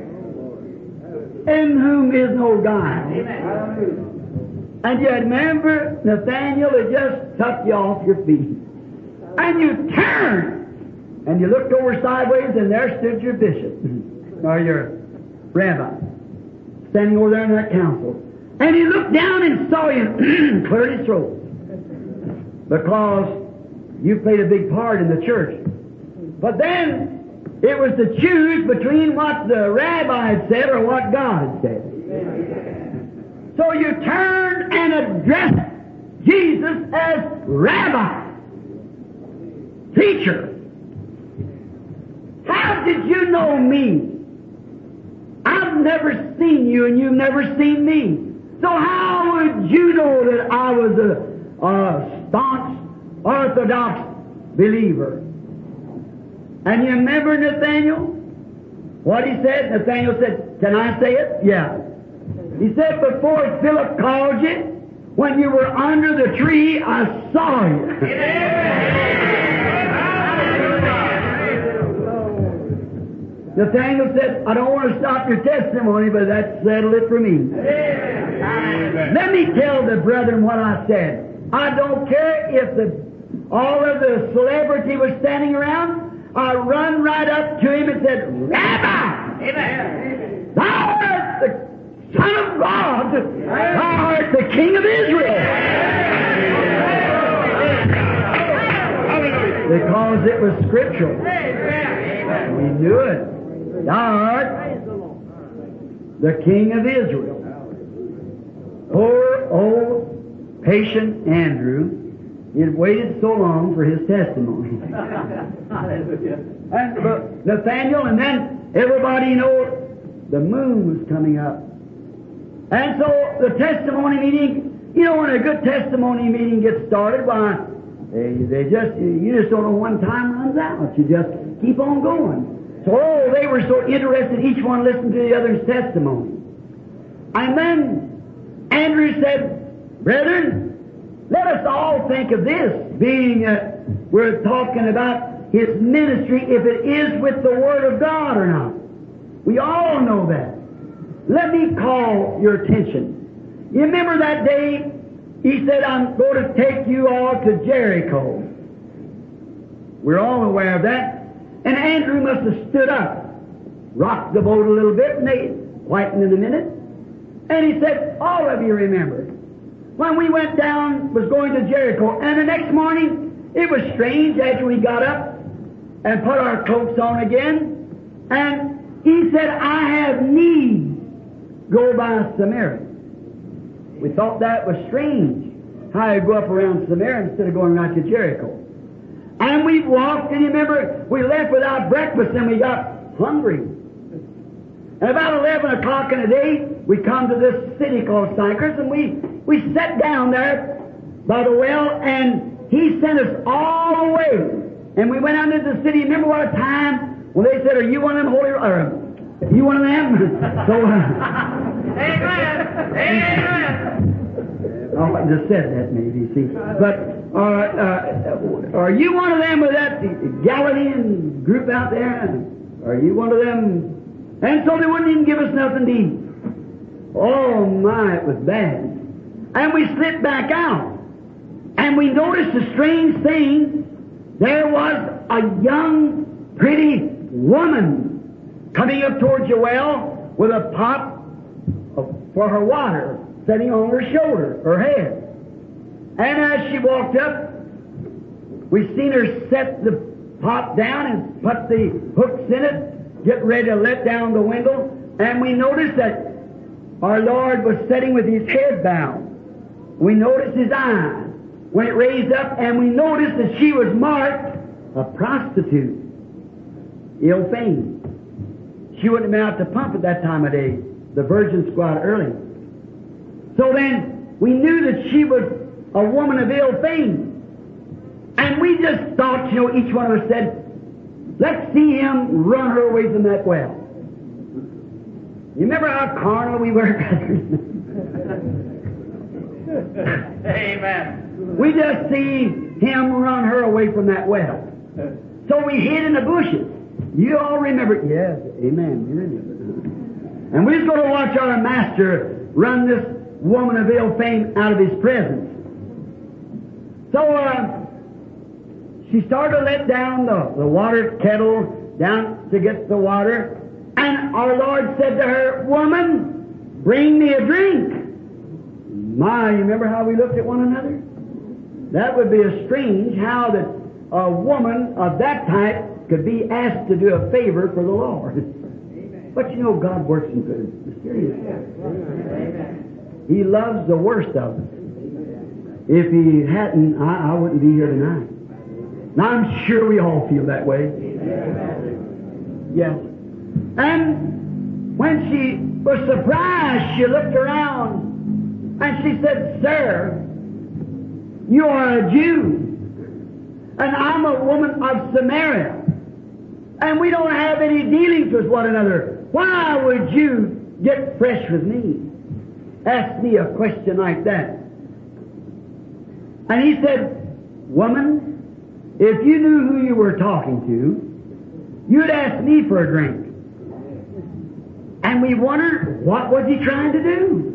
Speaker 1: In whom is no guile. Amen. And you remember, Nathaniel had just tucked you off your feet. And you turned, and you looked over sideways, and there stood your bishop, or your rabbi, standing over there in that council. And he looked down and saw you and cleared his throat. Because you played a big part in the church. But then, it was to choose between what the rabbi had said or what God had said. Amen. So you turned and addressed Jesus as Rabbi, teacher. How did you know me? I've never seen you and you've never seen me. So how would you know that I was a, a staunch, orthodox believer? And you remember Nathaniel? What he said? Nathaniel said, can I say it? Yeah. He said, before Philip called you, when you were under the tree, I saw you. Nathaniel said, I don't want to stop your testimony, but that settled it for me. Amen. Let me tell the brethren what I said. I don't care if the, all of the celebrity was standing around. I run right up to him and said, Rabbi, Amen. Thou art the Son of God. Thou art the King of Israel. Because it was scriptural. We knew it. Thou art the King of Israel. Poor old patient Andrew, he had waited so long for his testimony. And but Nathaniel, and then everybody knows the moon was coming up. And so the testimony meeting, you know, when a good testimony meeting gets started, why, they, they just, you just don't know when time runs out. You just keep on going. So, oh, they were so interested, each one listened to the other's testimony. And then Andrew said, brethren, let us all think of this, being uh, we're talking about his ministry, if it is with the Word of God or not. We all know that. Let me call your attention. You remember that day he said, I'm going to take you all to Jericho. We're all aware of that. And Andrew must have stood up, rocked the boat a little bit, and they quietened in a minute. And he said, all of you remember, when we went down, was going to Jericho, and the next morning, it was strange after we got up and put our cloaks on again, and he said, I have need go by Samaria. We thought that was strange, how you go up around Samaria instead of going right to Jericho. And we walked, and you remember, we left without breakfast, and we got hungry. And about eleven o'clock in the day, we come to this city called Cyprus, and we, we sat down there by the well, and he sent us all the way. And we went out into the city. Remember what time when they said, are you one of them holy, or are you one of them? So, uh,
Speaker 2: Amen. Amen.
Speaker 1: Oh, I just said that maybe, see. But uh, uh, are you one of them with that Galilean group out there? Are you one of them? And so they wouldn't even give us nothing to eat. Oh my, it was bad. And we slipped back out. And we noticed a strange thing. There was a young, pretty woman coming up towards the well with a pot of, for her water sitting on her shoulder, her head. And as she walked up, we seen her set the pot down and put the hooks in it, get ready to let down the window, and we noticed that our Lord was sitting with his head bowed. We noticed his eyes when it raised up, and we noticed that she was marked a prostitute, ill fame. She wouldn't have been out to pump at that time of day. The virgins go out early. So then we knew that she was a woman of ill fame. And we just thought, you know, each one of us said, let's see him run her away from that well. You remember how carnal we were?
Speaker 2: Amen.
Speaker 1: We just see him run her away from that well. So we hid in the bushes. You all remember? Yes, amen. You remember. And we're going to watch our master run this woman of ill fame out of his presence. So uh, she started to let down the, the water kettle down to get the water. And our Lord said to her, woman, bring me a drink. My, you remember how we looked at one another? That would be a strange how that a woman of that type could be asked to do a favor for the Lord. Amen. But you know, God works in mysterious ways. He loves the worst of us. If He hadn't, I, I wouldn't be here tonight. Now, I'm sure we all feel that way. Yes. And when she was surprised, she looked around and she said, sir, you are a Jew, and I'm a woman of Samaria, and we don't have any dealings with one another. Why would you get fresh with me? Ask me a question like that. And he said, woman, if you knew who you were talking to, you'd ask me for a drink. And we wondered, what was he trying to do?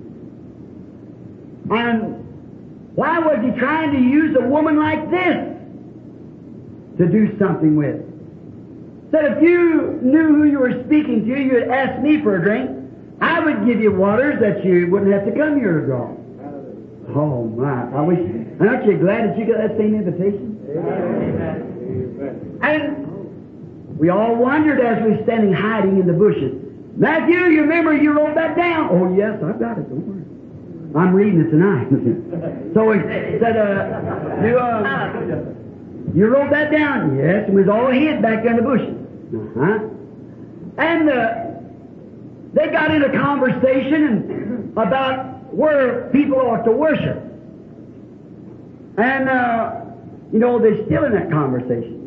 Speaker 1: And why was he trying to use a woman like this to do something with? Said if you knew who you were speaking to, you'd ask me for a drink. I would give you waters that you wouldn't have to come here to draw. Oh, my. I wish. Aren't you glad that you got that same invitation? Amen. And we all wondered as we were standing hiding in the bushes. Matthew, you remember you wrote that down? Oh, yes, I've got it. Don't worry. I'm reading it tonight. So he said, uh, you, uh, you wrote that down? Yes, it was all hid back there in the bushes. Uh-huh. And uh, they got into conversation about where people ought to worship. And, uh, you know, they're still in that conversation.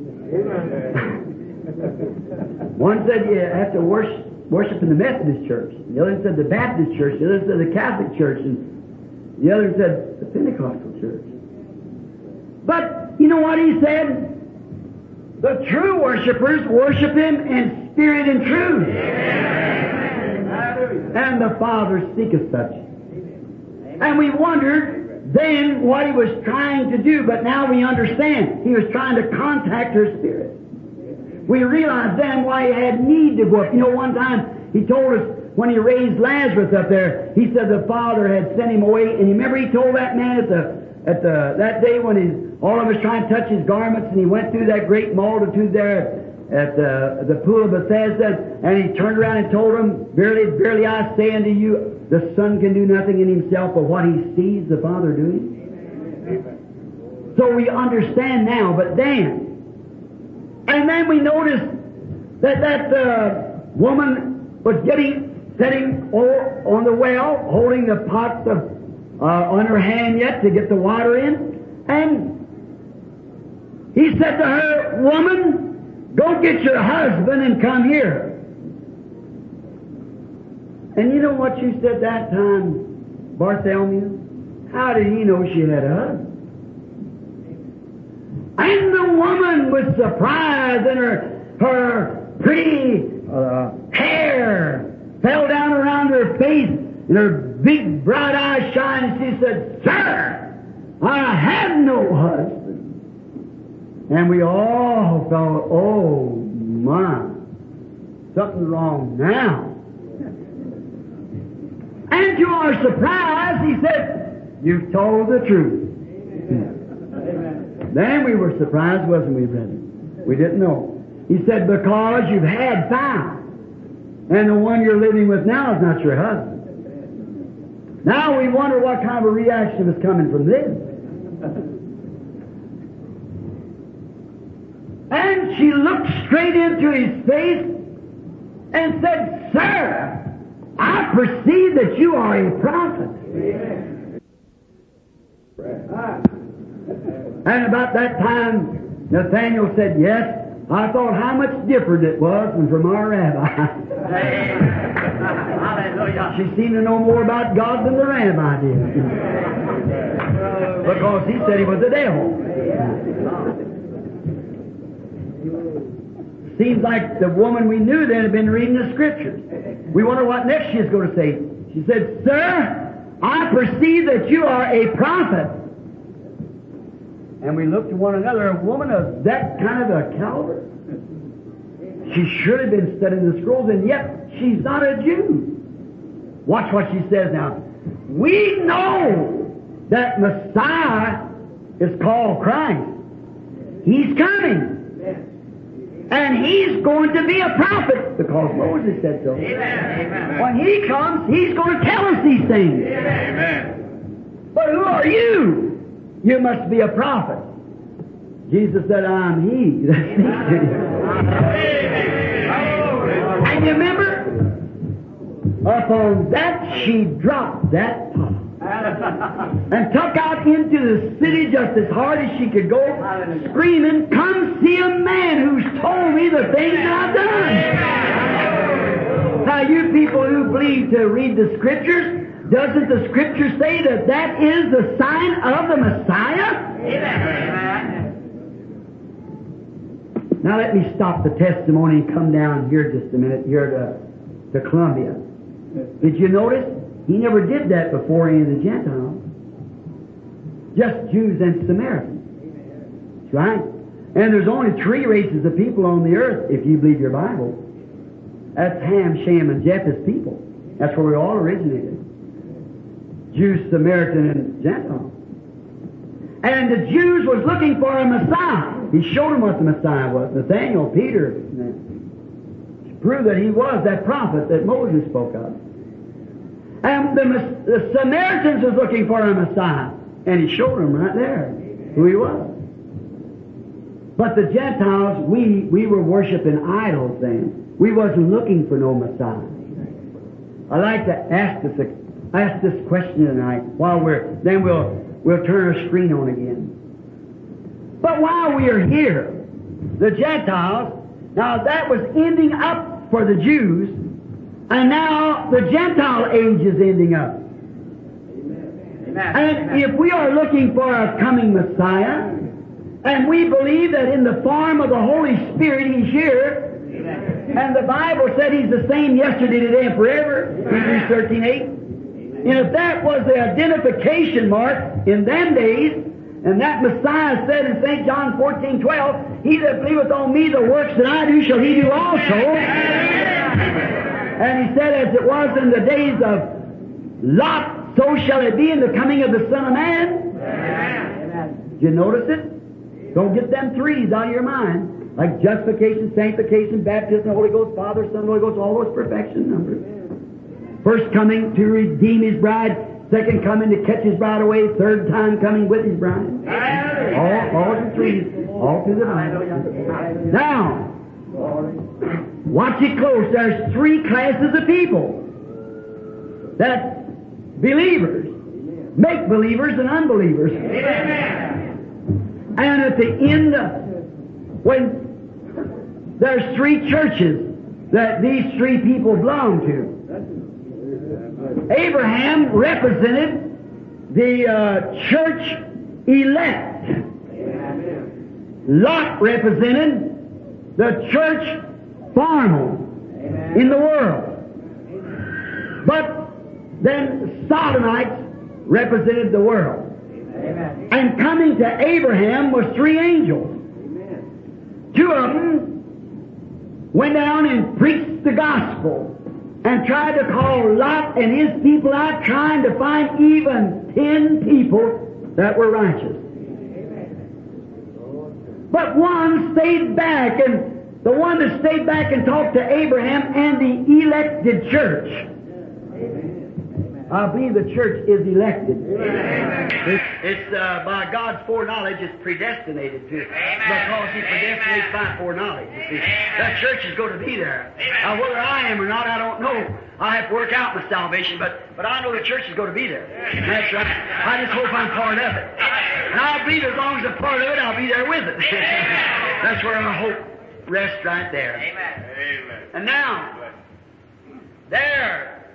Speaker 1: One said you have to worship, worship in the Methodist church. The other said the Baptist church. The other said the Catholic church. And the other said the Pentecostal church. But you know what he said? The true worshipers worship Him in spirit and truth. Amen. And the Father seeketh such. Amen. And we wondered then what He was trying to do, but now we understand. He was trying to contact her spirit. We realized then why He had need to go up. You know, one time He told us when He raised Lazarus up there, He said the Father had sent him away. And you remember He told that man at the at the that day when He all of us trying to touch His garments, and He went through that great multitude there at the, the pool of Bethesda, and He turned around and told them, Verily, verily I say unto you, the Son can do nothing in Himself but what He sees the Father doing. Amen. So we understand now, but then, and then we noticed that that uh, woman was getting, sitting on the well, holding the pot of, uh, on her hand yet to get the water in, and He said to her, Woman, go get your husband and come here. And you know what she said that time, Bartholomew? How did he know she had a husband? And the woman was surprised, and her, her pretty uh, hair fell down around her face, and her big bright eyes shined, and she said, Sir, I have no husband. And we all thought, oh my, something's wrong now. And to our surprise, he said, you've told the truth. Amen. Then we were surprised, wasn't we, brethren? We didn't know. He said, because you've had five, and the one you're living with now is not your husband. Now we wonder what kind of a reaction was coming from this. And she looked straight into his face and said, Sir, I perceive that you are a prophet. Amen. And about that time, Nathaniel said, yes, I thought how much different it was than from our rabbi. She seemed to know more about God than the rabbi did. Because he said he was the devil. Seems like the woman we knew then had been reading the Scriptures. We wonder what next she's going to say. She said, Sir, I perceive that you are a prophet. And we looked at one another, a woman of that kind of a caliber. She should have been studying the scrolls, and yet she's not a Jew. Watch what she says now. We know that Messiah is called Christ. He's coming. And He's going to be a prophet, because Moses said so. Amen. When He comes, He's going to tell us these things. Amen. But who are you? You must be a prophet. Jesus said, I'm He that speaks to you. And you remember? Upon that she dropped that pot and took out into the city just as hard as she could go, screaming, Come see a man who's told me the things that I've done. Now, you people who believe to read the Scriptures, doesn't the Scripture say that that is the sign of the Messiah? Amen. Now let me stop the testimony and come down here just a minute, here to, to Columbia. Did you notice? He never did that before any of the Gentiles. Just Jews and Samaritans. That's right. And there's only three races of people on the earth, if you believe your Bible. That's Ham, Shem, and Japheth's people. That's where we all originated. Jews, Samaritan, and Gentile. And the Jews was looking for a Messiah. He showed them what the Messiah was. Nathaniel, Peter, to prove that he was that prophet that Moses spoke of. And the, the Samaritans was looking for a Messiah. And he showed them right there who he was. But the Gentiles, we, we were worshiping idols then. We wasn't looking for no Messiah. I'd like to ask this, ask this question tonight while we're, then we'll, we'll turn our screen on again. But while we are here, the Gentiles, now that was ending up for the Jews, and now the Gentile age is ending up. Amen. And if we are looking for a coming Messiah, and we believe that in the form of the Holy Spirit He's here, Amen. And the Bible said He's the same yesterday, today, and forever, Hebrews thirteen eight. And if that was the identification mark in them days, and that Messiah said in Saint John fourteen twelve, He that believeth on me, the works that I do shall he do also. And He said, as it was in the days of Lot, so shall it be in the coming of the Son of Man. Amen. Did you notice it? Don't get them threes out of your mind. Like justification, sanctification, baptism, the Holy Ghost, Father, Son, Holy Ghost, all those perfection numbers. First coming to redeem His bride, second coming to catch His bride away, third time coming with His bride. All, all the threes, all through the Bible. Now, watch it close. There's three classes of people. That's believers, make believers, and unbelievers. And at the end, when there's three churches that these three people belong to. Abraham represented the uh, church elect. Lot represented the church formal in the world. But then Sodomites represented the world. Amen. And coming to Abraham was three angels. Amen. Two of them went down and preached the gospel and tried to call Lot and his people out, trying to find even ten people that were righteous. Amen. But one stayed back, and the one that stayed back and talked to Abraham and the elected church. Amen. I believe the church is elected. Amen. It's, it's uh, by God's foreknowledge, it's predestinated to. Amen. Because He predestinates by foreknowledge. You see. That church is going to be there. Amen. Now, whether I am or not, I don't know. I have to work out my salvation, but, but I know the church is going to be there. Amen. That's right. I just hope I'm part of it. And I believe as long as I'm part of it, I'll be there with it. That's where our hope rests right there. Amen. And now, there,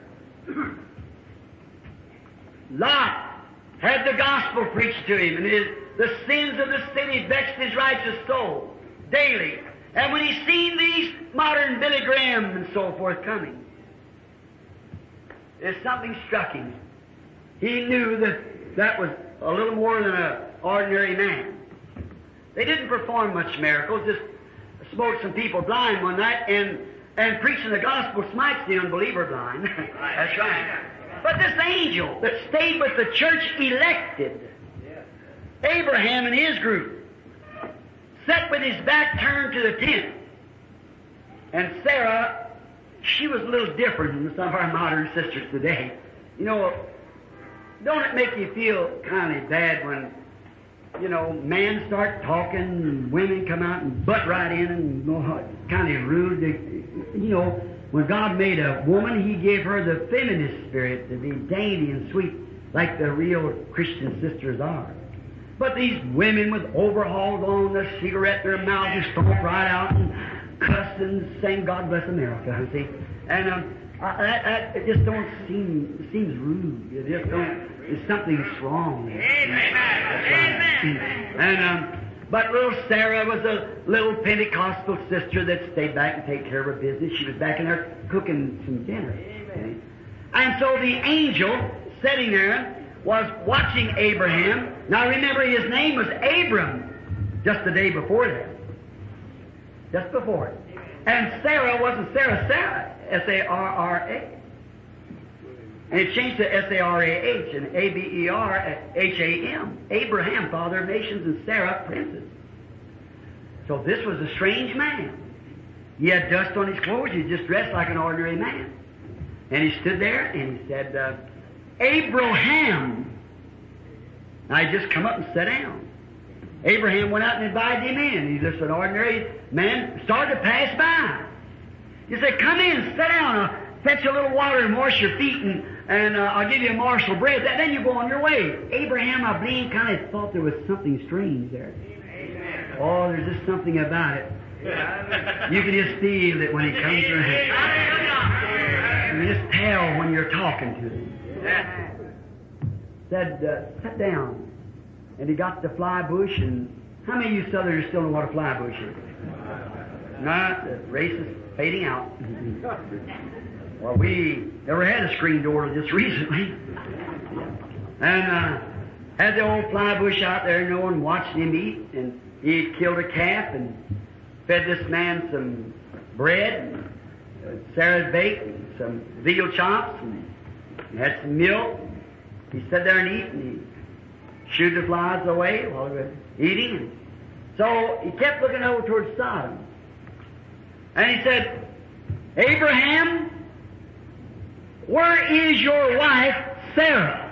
Speaker 1: Lot had the gospel preached to him, and his, the sins of the city vexed his righteous soul daily. And when he seen these modern Billy Graham and so forth coming, there's something struck him. He knew that that was a little more than an ordinary man. They didn't perform much miracles, just smote some people blind one night, and, and preaching the gospel smites the unbeliever blind. That's right. But this angel that stayed with the church elected, Abraham and his group, sat with his back turned to the tent. And Sarah, she was a little different than some of our modern sisters today. You know, don't it make you feel kind of bad when, you know, men start talking and women come out and butt right in and, you know, kind of rude. They, you know, when God made a woman, He gave her the feminist spirit to be dainty and sweet like the real Christian sisters are. But these women with overalls on, their cigarette in their mouth, just stomp right out and cuss and sing God Bless America, you see. And um, I, that, that, it just don't seem, it seems rude. It just don't, there's something wrong. Amen. Amen. And, um, but little Sarah was a little Pentecostal sister that stayed back and take care of her business. She was back in there cooking some dinner. Amen. And so the angel sitting there was watching Abraham. Now remember, his name was Abram just the day before that. Just before it. And Sarah wasn't Sarah, Sarah, S A R R A. And it changed to S A R A H and A B E R H A M. Abraham, father of nations, and Sarah, princess. So this was a strange man. He had dust on his clothes. He just dressed like an ordinary man. And he stood there and he said, uh, Abraham. Now he just come up and sat down. Abraham went out and invited him in. He's just an ordinary man, started to pass by. He said, come in, sit down. I'll fetch a little water and wash your feet, and, and uh, I'll give you a morsel of bread. Then you go on your way. Abraham, I believe, kind of thought there was something strange there. Amen. Oh, there's just something about it. You can just feel it when he comes around. You can just tell when you're talking to him. Said, uh, sit down. And he got the fly bush, and how many of you Southerners still know what a fly bush is? Not the race is fading out. Well, we never had a screen door just recently. And uh, had the old fly bush out there, and no one watched him eat, and he killed a calf and fed this man some bread, and uh, Sarah's baked, and some veal chops, and he had some milk. He sat there and ate, and he shooed the flies away while he was eating. So he kept looking over towards Sodom. And he said, Abraham, where is your wife, Sarah?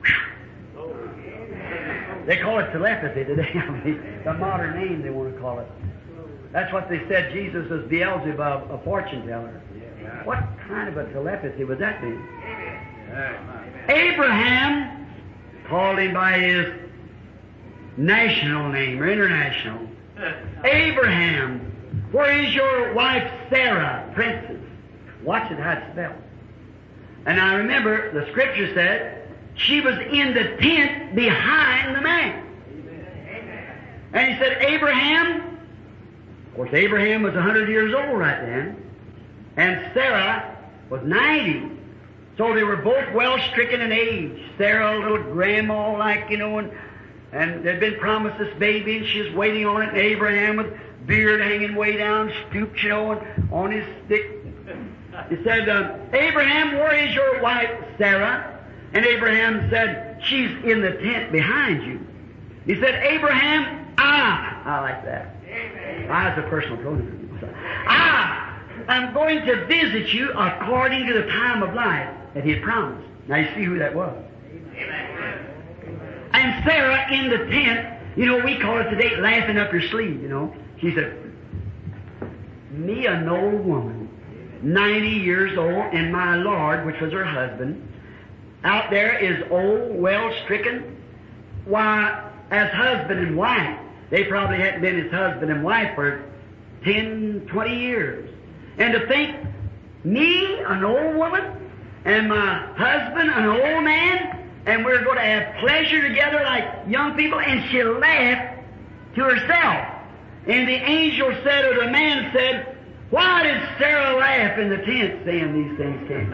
Speaker 1: They call it telepathy today. I mean, the modern name they want to call it. That's what they said Jesus was Beelzebub, a fortune teller. What kind of a telepathy would that be? Abraham called him by his national name or international. Abraham, where is your wife Sarah, princess? Watch it how it's spelled. And I remember the scripture said she was in the tent behind the man. And he said, Abraham, of course Abraham was a hundred years old right then, and Sarah was ninety. So they were both well stricken in age. Sarah, a little grandma like, you know, and, and they'd been promised this baby, and she was waiting on it, and Abraham with beard hanging way down, stooped, you know, and on his stick. He said, uh, Abraham, where is your wife, Sarah? And Abraham said, she's in the tent behind you. He said, Abraham, ah, I like that. Ah is a personal pronoun. Ah, I'm going to visit you according to the time of life that he had promised. Now you see who that was. And Sarah in the tent, you know, we call it today laughing up your sleeve, you know. She said, me an old woman, ninety years old, and my Lord, which was her husband, out there is old, well stricken. Why, as husband and wife, they probably hadn't been his husband and wife for ten, twenty years. And to think, me, an old woman, and my husband, an old man, and we're going to have pleasure together like young people, and she laughed to herself. And the angel said, or the man said, why did Sarah laugh in the tent saying these things can't be?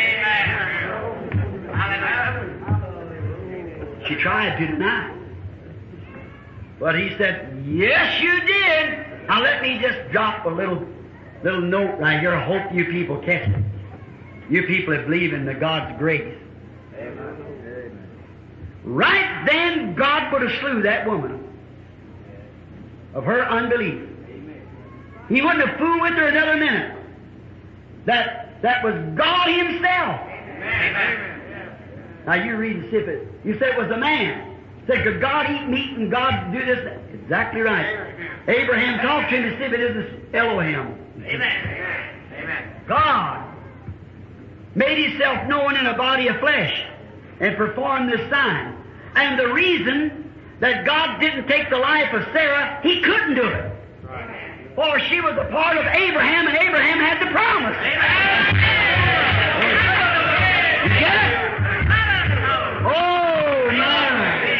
Speaker 1: Amen. She tried to deny. But he said, yes, you did. Now let me just drop a little little note right here. I hope you people catch it. You people that believe in the God's grace. Amen. Right then, God would have slew that woman of her unbelief. He wouldn't have fooled with her another minute. That that was God Himself. Amen. Now you read and see if it. You said it was a man. Said, could God eat meat and God do this? Exactly right. Abraham talked to him to see if it is Elohim. Amen. Amen. God made Himself known in a body of flesh and performed this sign. And the reason that God didn't take the life of Sarah, He couldn't do it. For she was a part of Abraham, and Abraham had the promise. Amen. You get it? Oh, my.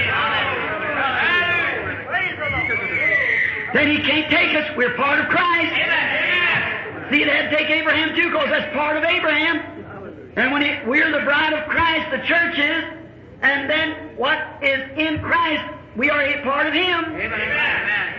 Speaker 1: Then He can't take us. We're part of Christ. See, they had to take Abraham too, because that's part of Abraham. And when he, we're the bride of Christ, the church is, and then what is in Christ, we are a part of Him. Amen.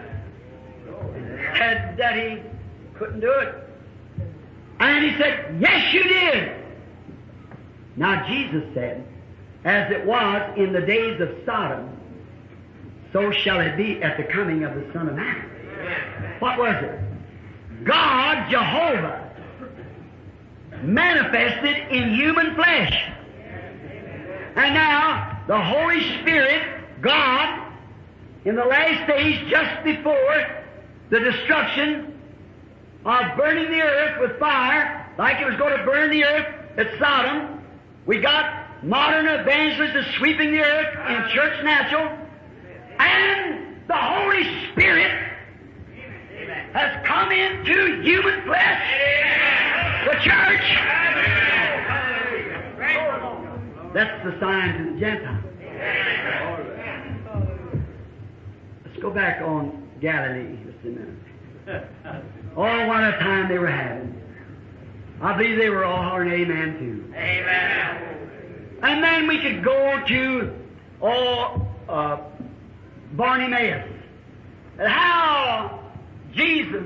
Speaker 1: And that He couldn't do it. And He said, yes, you did. Now Jesus said, as it was in the days of Sodom, so shall it be at the coming of the Son of Man. What was it? God, Jehovah, manifested in human flesh. And now, the Holy Spirit, God, in the last days, just before the destruction of burning the earth with fire, like it was going to burn the earth at Sodom, we got modern evangelists sweeping the earth in church natural, and the Holy Spirit has come into human flesh, the church. That's the sign to the Gentiles. Let's go back on Galilee just a minute. Oh, what a time they were having. I believe they were all hollering amen too. Amen. And then we could go to oh, uh, Bartimaeus. And how Jesus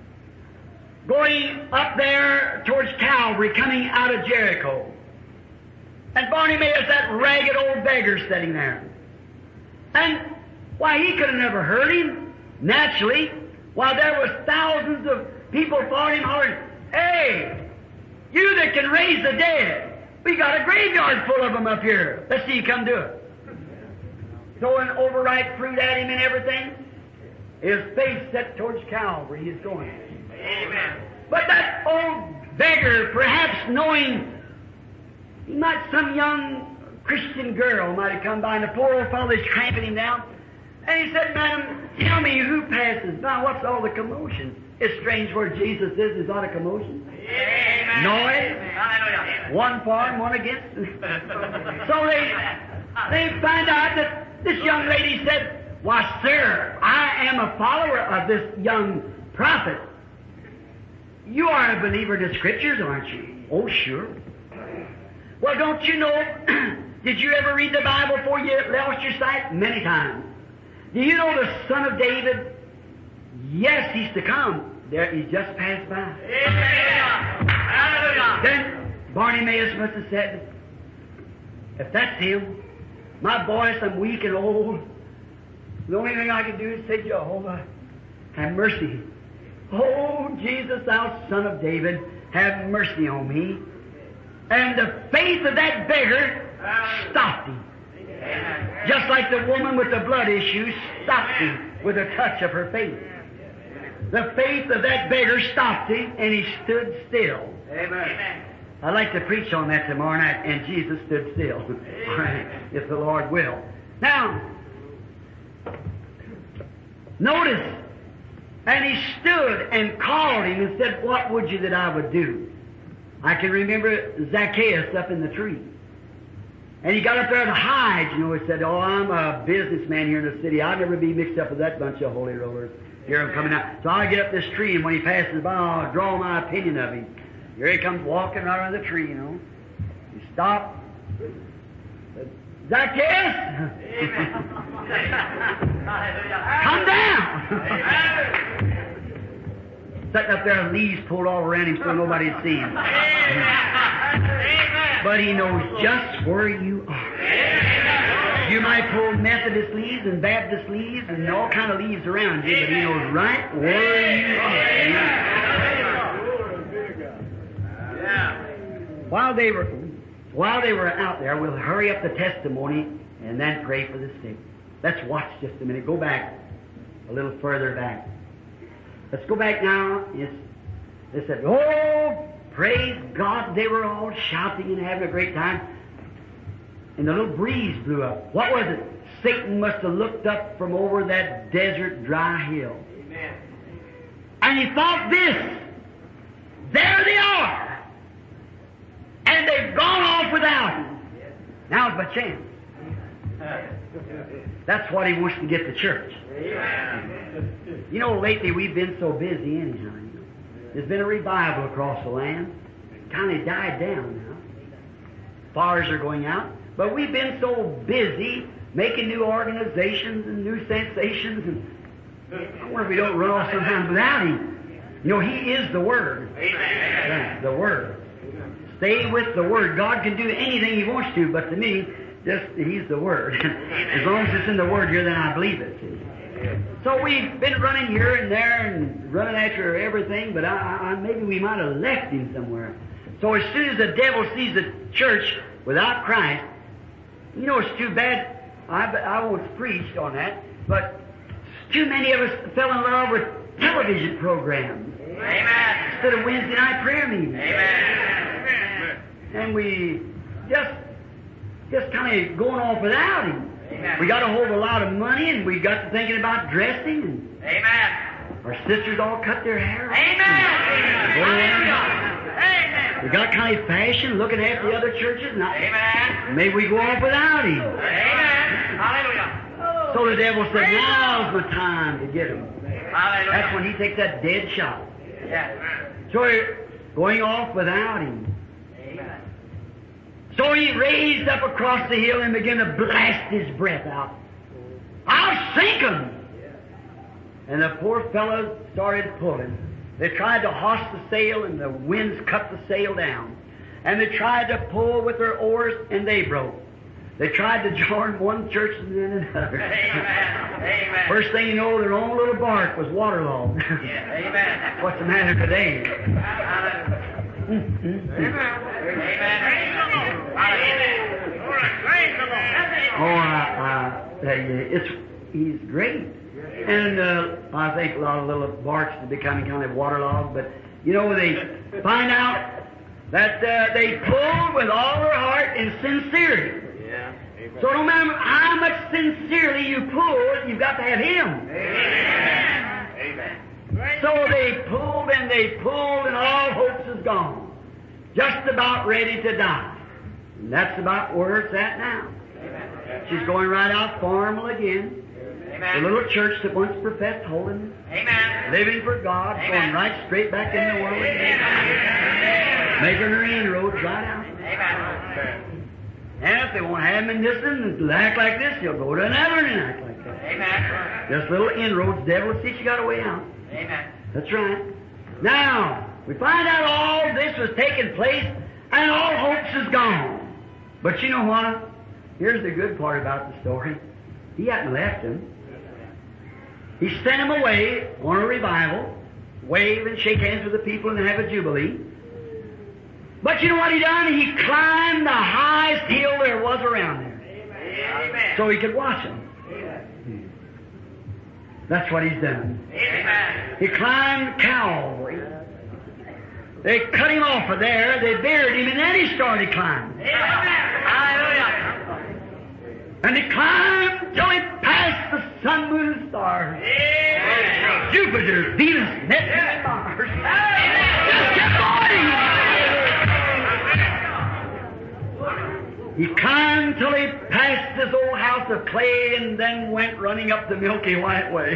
Speaker 1: going up there towards Calvary, coming out of Jericho. And Bartimaeus, that ragged old beggar sitting there. And why, he could have never heard him, naturally, while there was thousands of people following him, hollering, hey, you that can raise the dead, we got a graveyard full of them up here. Let's see you come do it. Throwing overripe fruit at him and everything. His face set towards Calvary. He's going. Amen. But that old beggar, perhaps knowing he might, some young Christian girl might have come by, and the poor old fellow is tramping him down. And he said, Madam, tell me who passes by. What's all the commotion? It's strange where Jesus is. There's not a commotion. Amen. Noise. Hallelujah. One for and one against. So they, they find out that this young lady said, why, sir, I am a follower of this young prophet. You are a believer in the Scriptures, aren't you? Oh, sure. Well, don't you know, did you ever read the Bible before you lost your sight? Many times. Do you know the Son of David? Yes, he's to come. There, he just passed by. Hallelujah. Then Bartimaeus must have said, if that's him, my voice, I'm weak and old. The only thing I can do is say, Jehovah, have mercy. Oh, Jesus, thou Son of David, have mercy on me. And the faith of that beggar stopped him. Just like the woman with the blood issue stopped him with a touch of her faith. The faith of that beggar stopped him, and he stood still. Amen. I'd like to preach on that tomorrow night, and Jesus stood still, if the Lord will. Now, notice, and he stood and called him and said, what would you that I would do? I can remember Zacchaeus up in the tree. And he got up there to hide, you know, he said, oh, I'm a businessman here in the city. I'll never be mixed up with that bunch of holy rollers. Here I'm coming out. So I'll get up this tree, and when he passes by, I'll draw my opinion of him. Here he comes walking right around the tree, you know. He stopped. Zacchaeus! Come down! Sitting up there, leaves pulled all around him so nobody'd see him. But he knows just where you are. You might pull Methodist leaves and Baptist leaves and all kind of leaves around you, but he knows right where you are. While they were, while they were out there, we'll hurry up the testimony and then pray for the sick. Let's watch just a minute. Go back a little further back. Let's go back now. It's, they said, oh, praise God. They were all shouting and having a great time. And the little breeze blew up. What was it? Satan must have looked up from over that desert dry hill. Amen. And he thought this. There they are. And they've gone off without him. Now's my chance. That's what he wants to get the church. You know, lately we've been so busy anyhow. You know. There's been a revival across the land. It kind of died down now. Fires are going out. But we've been so busy making new organizations and new sensations. And I wonder if we don't run off sometimes without him. You know, he is the Word. Amen. The Word. stay with the Word. God can do anything He wants to, but to me, just He's the Word. As long as it's in the Word here, then I believe it. See? So we've been running here and there and running after everything, but I, I, maybe we might have left Him somewhere. So as soon as the devil sees the church without Christ, you know, it's too bad. I, I won't preach on that, but too many of us fell in love with television programs.
Speaker 2: Amen.
Speaker 1: Instead of Wednesday night prayer meetings.
Speaker 2: Amen.
Speaker 1: And we just, just kind of going off without Him.
Speaker 2: Amen.
Speaker 1: We got a hold of a lot of money, and we got to thinking about dressing, and
Speaker 2: Amen.
Speaker 1: our sisters all cut their hair off.
Speaker 2: Amen. Amen.
Speaker 1: We got kind of fashion, looking after the other churches, and I,
Speaker 2: Amen.
Speaker 1: maybe we go off without Him.
Speaker 2: Amen. Hallelujah.
Speaker 1: So the devil said, now's my time to get Him.
Speaker 2: Hallelujah.
Speaker 1: That's when he takes that dead shot.
Speaker 2: Yes.
Speaker 1: So we're going off without Him.
Speaker 2: Amen.
Speaker 1: So he raised up across the hill and began to blast his breath out. I'll sink him! And the poor fellow started pulling. They tried to hoss the sail, and the winds cut the sail down. And they tried to pull with their oars, and they broke. They tried to join one church and then another.
Speaker 2: Amen. Amen.
Speaker 1: First thing you know, their own little bark was waterlogged.
Speaker 2: Amen.
Speaker 1: What's the matter today? Oh, I, I tell you, it's he's great, and uh, I think a lot of little barks are becoming kind of waterlogged. But you know, they find out that uh, they pulled with all their heart and sincerity.
Speaker 2: Yeah.
Speaker 1: So no matter how much sincerely you pull, you've got to have Him.
Speaker 2: Amen. Amen.
Speaker 1: So they pulled and they pulled, and all hopes is gone. Just about ready to die. And that's about where it's at now.
Speaker 2: Amen.
Speaker 1: She's going right out formal again.
Speaker 2: Amen.
Speaker 1: The little church that once professed holiness,
Speaker 2: Amen.
Speaker 1: living for God,
Speaker 2: Amen.
Speaker 1: going right straight back in the world again. Making her inroads right out.
Speaker 2: Amen.
Speaker 1: And if they won't have him in this one and act like this, he'll go to another and act like that.
Speaker 2: Amen.
Speaker 1: Just little inroads. Devil will see she got a way out.
Speaker 2: Amen.
Speaker 1: That's right. Now, we find out all this was taking place, and all hopes is gone. But you know what? Here's the good part about the story. He hadn't left him. He sent him away on a revival, wave and shake hands with the people and have a jubilee. But you know what he done? He climbed the highest hill there was around there.
Speaker 2: Amen.
Speaker 1: So he could watch them. That's what he's done.
Speaker 2: Amen.
Speaker 1: He climbed Calvary. They cut him off of there, they buried him, and then he started climbing.
Speaker 2: Amen. Hallelujah.
Speaker 1: And he climbed till he passed the sun, moon, and stars.
Speaker 2: Amen.
Speaker 1: Jupiter, Venus, Neptune, and Mars. Just kept going. He climbed till he passed this old house of clay and then went running up the Milky White Way.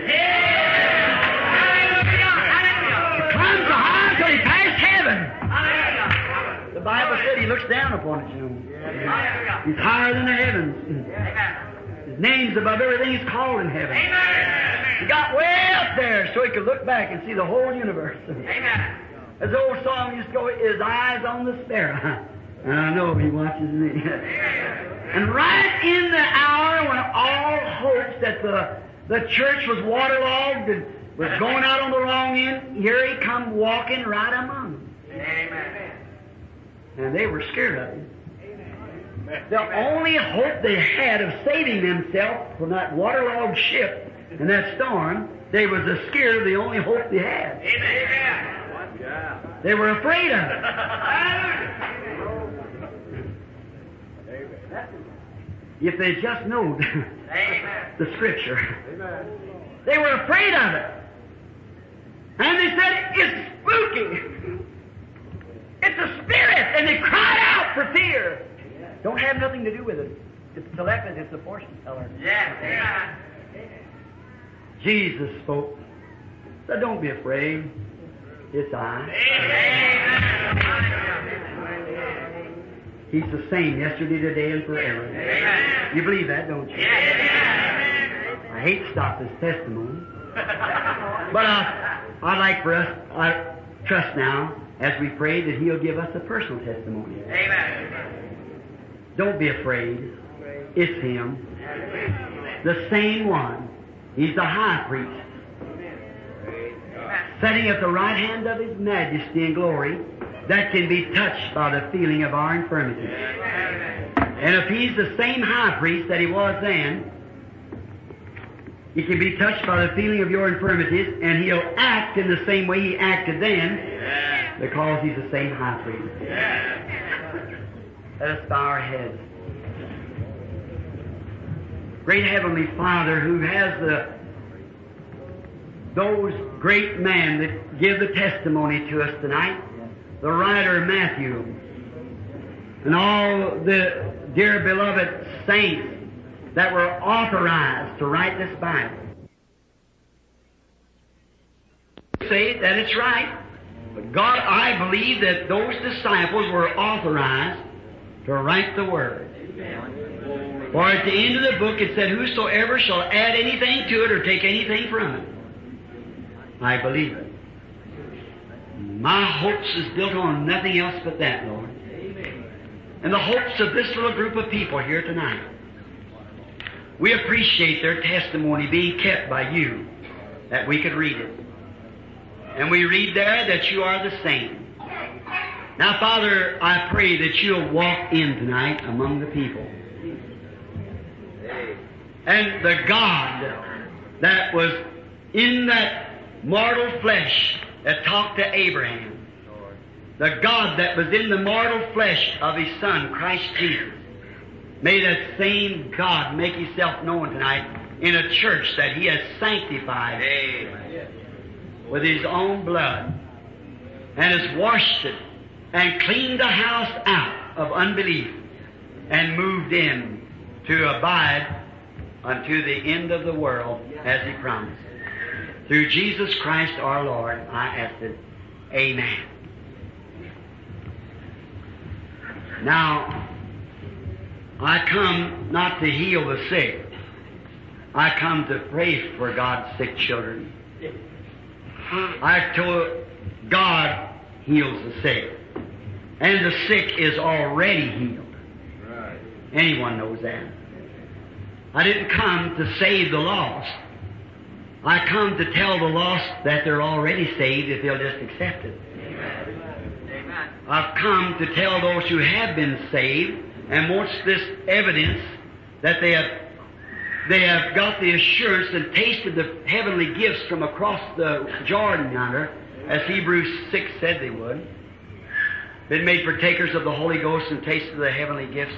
Speaker 1: He climbed so high till he passed heaven. The Bible said he looks down upon it, you know. He's higher than the heavens. His name's above everything he's called in heaven. He got way up there so he could look back and see the whole universe. As the old song used to go, his eyes on the sparrow. And I know he watches me. And right in the hour when all hopes that the, the church was waterlogged and was going out on the wrong end, here he come walking right among them.
Speaker 2: Amen.
Speaker 1: And they were scared of him. The only hope they had of saving themselves from that waterlogged ship and that storm, they was as scared of the only hope they had.
Speaker 2: Amen.
Speaker 1: They were afraid of it. If they just knowed the Scripture. They were afraid of it. And they said, it's spooky. It's a spirit. And they cried out for fear. Don't have nothing to do with it. It's telepathy. It's a fortune teller.
Speaker 2: Yes.
Speaker 1: Jesus spoke. So don't be afraid. It's I. He's the same yesterday, today, and forever.
Speaker 2: Amen.
Speaker 1: You believe that, don't you?
Speaker 2: Yes.
Speaker 1: I hate to stop this testimony. But I, I'd like for us, I trust now, as we pray that He'll give us a personal testimony.
Speaker 2: Amen.
Speaker 1: Don't be afraid. It's Him. The same one. He's the high priest. Sitting at the right hand of His majesty and glory, that can be touched by the feeling of our infirmities. And if He's the same high priest that He was then, He can be touched by the feeling of your infirmities, and He'll act in the same way He acted then, because He's the same high priest. Let us bow our heads. Great Heavenly Father, who has the those great men that give the testimony to us tonight, the writer Matthew, and all the dear beloved saints that were authorized to write this Bible. Say that it's right, but God, I believe that those disciples were authorized to write the Word. For at the end of the book it said, whosoever shall add anything to it or take anything from it, I believe it. My hopes is built on nothing else but that, Lord. And the hopes of this little group of people here tonight. We appreciate their testimony being kept by You, that we could read it. And we read there that You are the same. Now, Father, I pray that You'll walk in tonight among the people. And the God that was in that mortal flesh that talked to Abraham, the God that was in the mortal flesh of His Son, Christ Jesus, may that same God make Himself known tonight in a church that He has sanctified with His own blood and has washed it and cleaned the house out of unbelief and moved in to abide unto the end of the world as He promised. Through Jesus Christ our Lord, I ask it. Amen. Now, I come not to heal the sick. I come to pray for God's sick children. I told God heals the sick. And the sick is already healed. Anyone knows that. I didn't come to save the lost. I come to tell the lost that they're already saved if they'll just accept it. Amen. I've come to tell those who have been saved and wants this evidence that they have they have got the assurance and tasted the heavenly gifts from across the Jordan yonder, as Hebrews six said they would. Been made partakers of the Holy Ghost and tasted the heavenly gifts.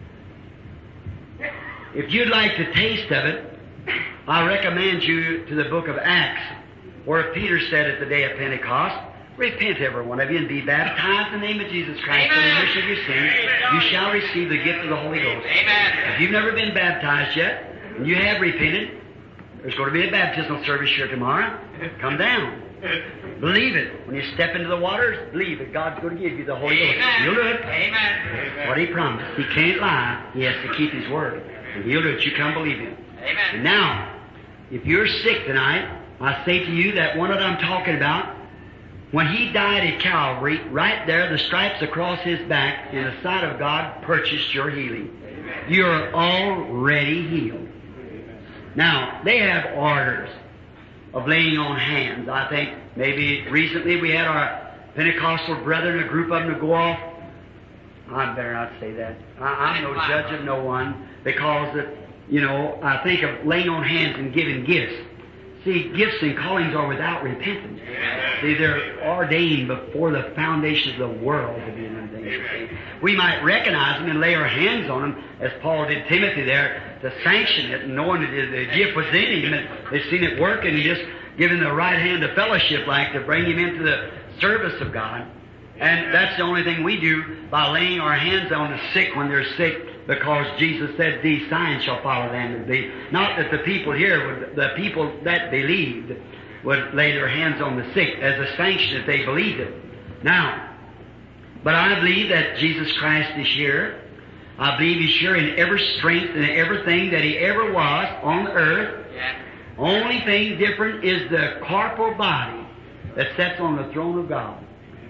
Speaker 1: If you'd like to taste of it, I recommend you to the book of Acts, where Peter said at the day of Pentecost, repent every one of you and be baptized in the name of Jesus Christ for the remission of your sins. You shall receive the gift of the Holy Ghost. Amen. If you've never been baptized yet, and you have repented, there's going to be a baptismal service here tomorrow. Come down. Believe it. When you step into the waters, believe that God's going to give you the Holy Ghost. He'll do it. Amen. What He promised. He can't lie. He has to keep His word. And He'll do it. You come believe Him. Amen. And now, if you're sick tonight, I say to you that one that I'm talking about, when He died at Calvary, right there, the stripes across His back, in the sight of God, purchased your healing. Amen. You're already healed. Now, they have orders of laying on hands. I think maybe recently we had our Pentecostal brethren, a group of them, to go off. I better not say that. I, I'm no judge of no one, because, it, you know, I think of laying on hands and giving gifts. See, gifts and callings are without repentance. See, they're ordained before the foundations of the world to be them things. We might recognize them and lay our hands on them, as Paul did Timothy there, to sanction it, knowing that the gift was in him, and they've seen it work, and he just given the right hand of fellowship, like to bring him into the service of God. And that's the only thing we do, by laying our hands on the sick when they're sick, because Jesus said, these signs shall follow them that believe. Not that the people here, would, the people that believed, would lay their hands on the sick as a sanction if they believed it. Now, but I believe that Jesus Christ is here. I believe He's here in every strength and everything that He ever was on the earth. Yeah. Only thing different is the corporal body that sits on the throne of God.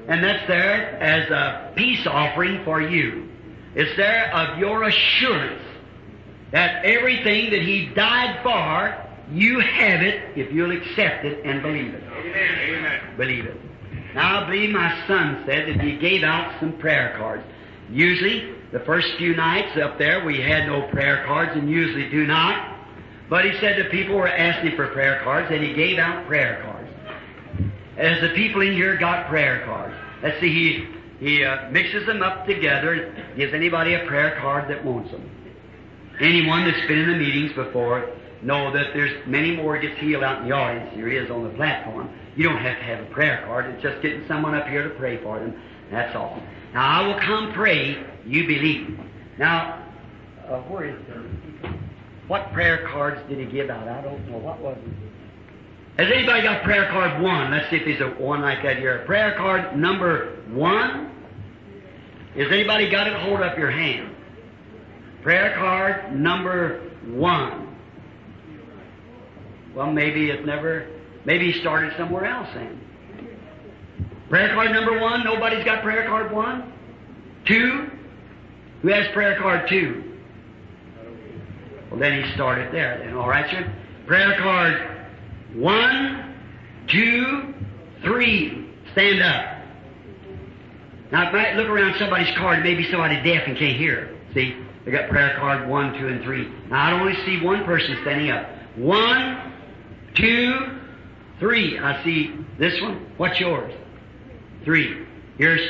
Speaker 1: And that's there as a peace offering for you. It's there of your assurance that everything that He died for, you have it if you'll accept it and believe it.
Speaker 2: Amen.
Speaker 1: Believe it. Now, I believe my son said that he gave out some prayer cards. Usually, the first few nights up there, we had no prayer cards and usually do not. But he said the people were asking for prayer cards and he gave out prayer cards. As the people in here got prayer cards. Let's see, he, he uh, mixes them up together and gives anybody a prayer card that wants them. Anyone that's been in the meetings before know that there's many more gets healed out in the audience than there is on the platform. You don't have to have a prayer card. It's just getting someone up here to pray for them. That's all. Now, I will come pray, you believe. Now, uh, where is the... What prayer cards did he give out? I don't know. What was it? Has anybody got prayer card one? Let's see if there's a one like that here. Prayer card number one. Has anybody got it? Hold up your hand. Prayer card number one. Well, maybe it never, maybe he started somewhere else then. Prayer card number one. Nobody's got prayer card one? Two? Who has prayer card two? Well, then he started there then. All right, sir? Prayer card one, two, three. Stand up. Now, if I look around somebody's card, maybe somebody deaf and can't hear. See? They got prayer card one, two, and three. Now, I only see one person standing up. One, two, three. I see this one. What's yours? Three. Here's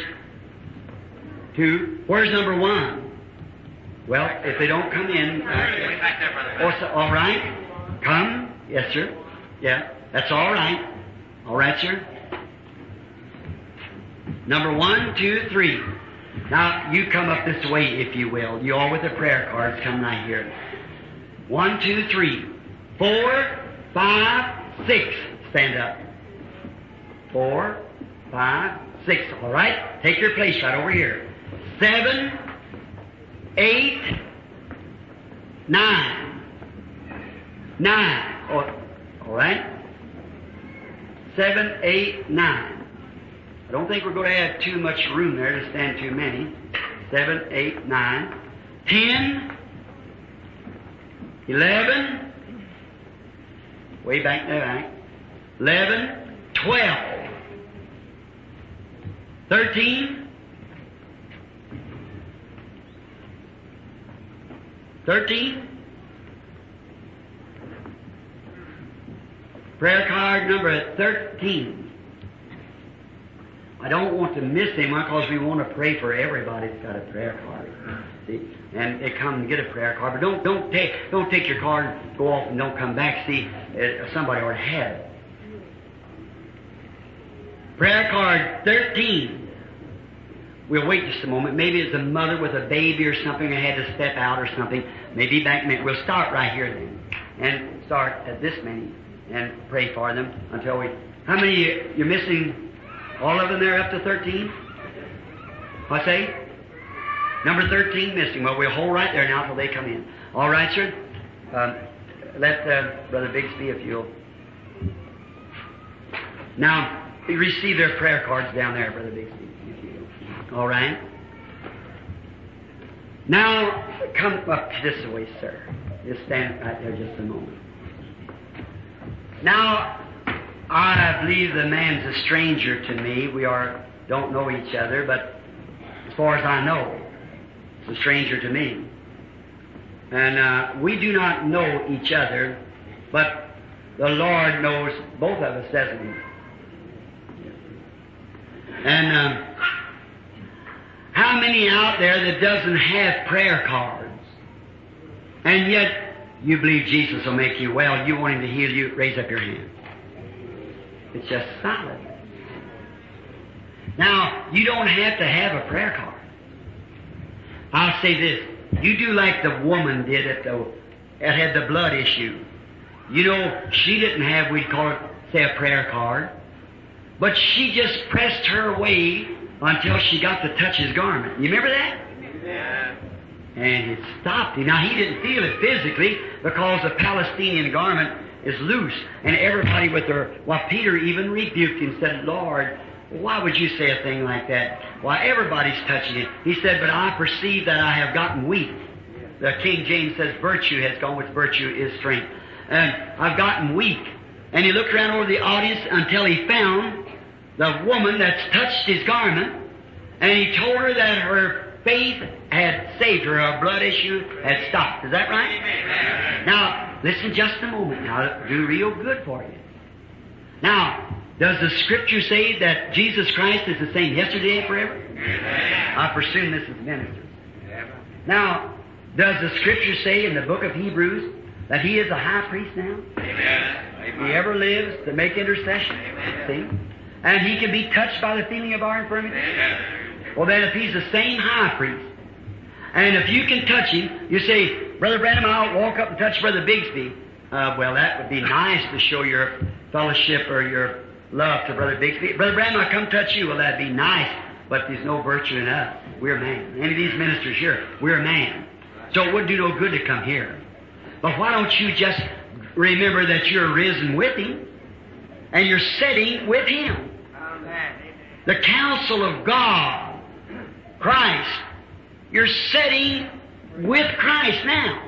Speaker 1: two. Where's number one? Well, if they don't come in, uh, also, all right, come, yes, sir, yeah, that's all right, all right, sir. Number one, two, three. Now you come up this way, if you will. You all with the prayer cards, come right here. One, two, three, four, five, six. Stand up. Four, five, six. All right, take your place right over here. Seven. Eight, nine, nine. Oh, all right. Seven, eight, nine. I don't think we're going to have too much room there to stand too many. Seven, eight, nine, ten, eleven. Way back there, right? Eleven, twelve, thirteen. Thirteen. Prayer card number thirteen. I don't want to miss him because we want to pray for everybody that's got a prayer card. See, and they come and get a prayer card, but don't don't take don't take your card, go off and don't come back. See, uh, somebody already had it. Prayer card thirteen. We'll wait just a moment. Maybe it's a mother with a baby or something that had to step out or something. Maybe back then. We'll start right here then. And start at this many and pray for them until we... How many you're missing? All of them there up to thirteen? I say? Number thirteen missing. Well, we'll hold right there now until they come in. All right, sir? Um, let uh, Brother Bixby, if you'll... Now, receive their prayer cards down there, Brother Bixby. All right. Now, come up this way, sir. Just stand right there just a moment. Now, I believe the man's a stranger to me. We are don't know each other, but as far as I know, it's a stranger to me. And uh, we do not know each other, but the Lord knows both of us, doesn't He? And... Um, How many out there that doesn't have prayer cards? And yet, you believe Jesus will make you well, you want Him to heal you, raise up your hand. It's just solid. Now, you don't have to have a prayer card. I'll say this. You do like the woman did at the, that had the blood issue. You know, she didn't have, we'd call it, say, a prayer card. But she just pressed her way until she got to touch His garment. You remember that?
Speaker 2: Yeah.
Speaker 1: And it stopped Him. Now, He didn't feel it physically because the Palestinian garment is loose. And everybody with their... Well, Peter even rebuked Him and said, Lord, Why would you say a thing like that? Why, everybody's touching it. He said, but I perceive that I have gotten weak. The King James says, virtue has gone, which virtue is strength. And I've gotten weak. And he looked around over the audience until he found the woman that's touched his garment, and he told her that her faith had saved her, her blood issue had stopped. Is that right? Amen. Now, listen just a moment. Now, it'll do real good for you. Now, does the Scripture say that Jesus Christ is the same yesterday and forever? Amen. I presume this is ministers. Now, does the Scripture say in the book of Hebrews that He is a high priest now? Amen. He ever lives to make intercession. Amen. See? And He can be touched by the feeling of our infirmity. Amen. Well, then, if He's the same high priest, and if you can touch Him, you say, Brother Branham, I'll walk up and touch Brother Bixby. Uh, well, that would be nice to show your fellowship or your love to Brother Bixby. Brother Branham, I'll come touch you. Well, that'd be nice, but there's no virtue in us. We're man. Any of these ministers here, we're man. So it wouldn't do no good to come here. But why don't you just remember that you're risen with Him and you're sitting with Him? The counsel of God, Christ, you're sitting with Christ now.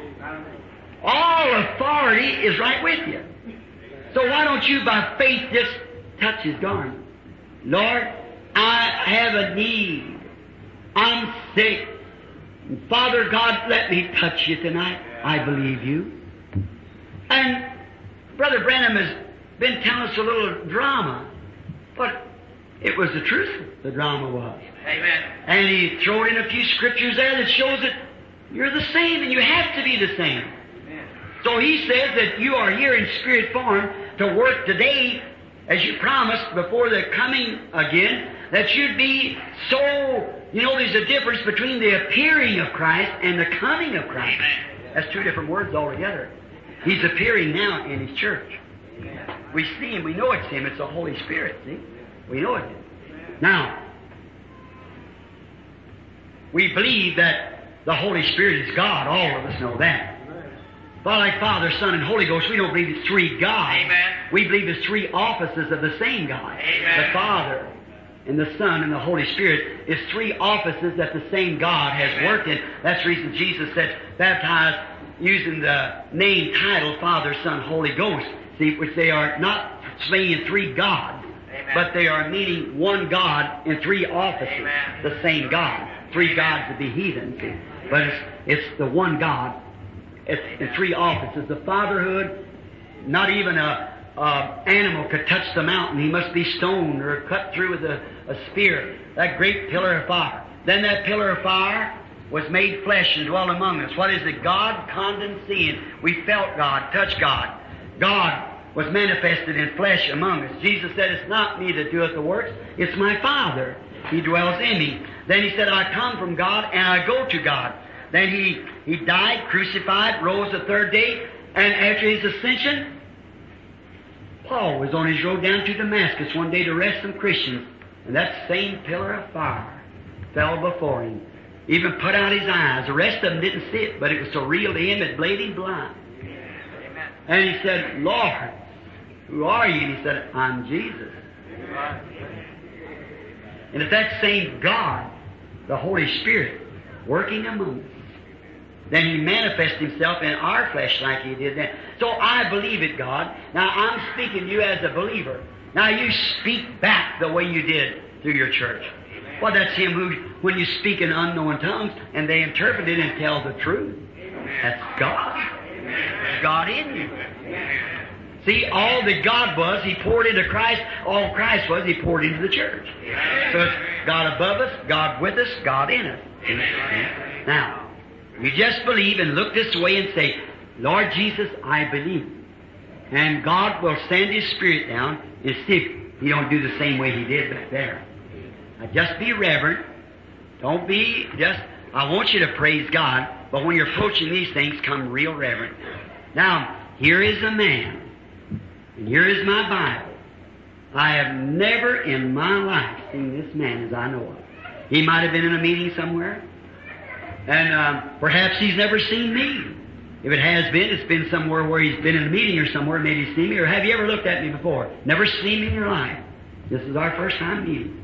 Speaker 1: All authority is right with you. So why don't you by faith just touch His garment? Lord, I have a need. I'm sick. Father God, let me touch you tonight. I believe you. And Brother Branham has been telling us a little drama, but it was the truth, the drama was. Amen. And he threw in a few scriptures there that shows that you're the same and you have to be the same. Amen. So he says that you are here in spirit form to work today as you promised before the coming again, that you'd be so, you know, there's a difference between the appearing of Christ and the coming of Christ. Amen. That's two different words altogether. He's appearing now in His church. We see Him, we know it's Him, it's the Holy Spirit, see? We know it. Now, we believe that the Holy Spirit is God. All of us know that. But like Father, Son, and Holy Ghost, we don't believe it's three gods. Amen. We believe it's three offices of the same God. Amen. The Father and the Son and the Holy Spirit is three offices that the same God has Amen. Worked in. That's the reason Jesus said, baptize using the name, title, Father, Son, Holy Ghost. See, which they are not saying three gods, Amen. But they are meaning one God in three offices. Amen. The same God. Three gods would be heathen, see. But it's, it's the one God. It's in three offices. The fatherhood, not even a, a animal could touch the mountain. He must be stoned or cut through with a, a spear. That great pillar of fire. Then that pillar of fire was made flesh and dwelt among us. What is it? God condescending. We felt God, touched God. God was manifested in flesh among us. Jesus said, it's not me that doeth the works, it's my Father. He dwells in me. Then He said, I come from God and I go to God. Then He, he died, crucified, rose the third day, and after His ascension, Paul was on his road down to Damascus one day to arrest some Christians, and that same pillar of fire fell before him. Even put out his eyes. The rest of them didn't see it, but it was so real to him it bled him blind. Amen. And he said, Lord, who are you? And he said, I'm Jesus. Amen. And if that same God, the Holy Spirit, working among us, then He manifests Himself in our flesh like He did then. So I believe it, God. Now I'm speaking to you as a believer. Now you speak back the way you did through your church. Well, that's Him who, when you speak in unknown tongues, and they interpret it and tell the truth. That's God. God in you. See, all that God was, He poured into Christ. All Christ was, He poured into the church. So it's God above us, God with us, God in us. Now, you just believe and look this way and say, Lord Jesus, I believe. And God will send His Spirit down and see if He don't do the same way He did back there. Now just be reverent. Don't be just, I want you to praise God, but when you're approaching these things, come real reverent. Now, here is a man, and here is my Bible. I have never in my life seen this man as I know of. He might have been in a meeting somewhere, and um, perhaps he's never seen me. If it has been, it's been somewhere where he's been in a meeting or somewhere, maybe he's seen me. Or have you ever looked at me before? Never seen me in your life. This is our first time meeting.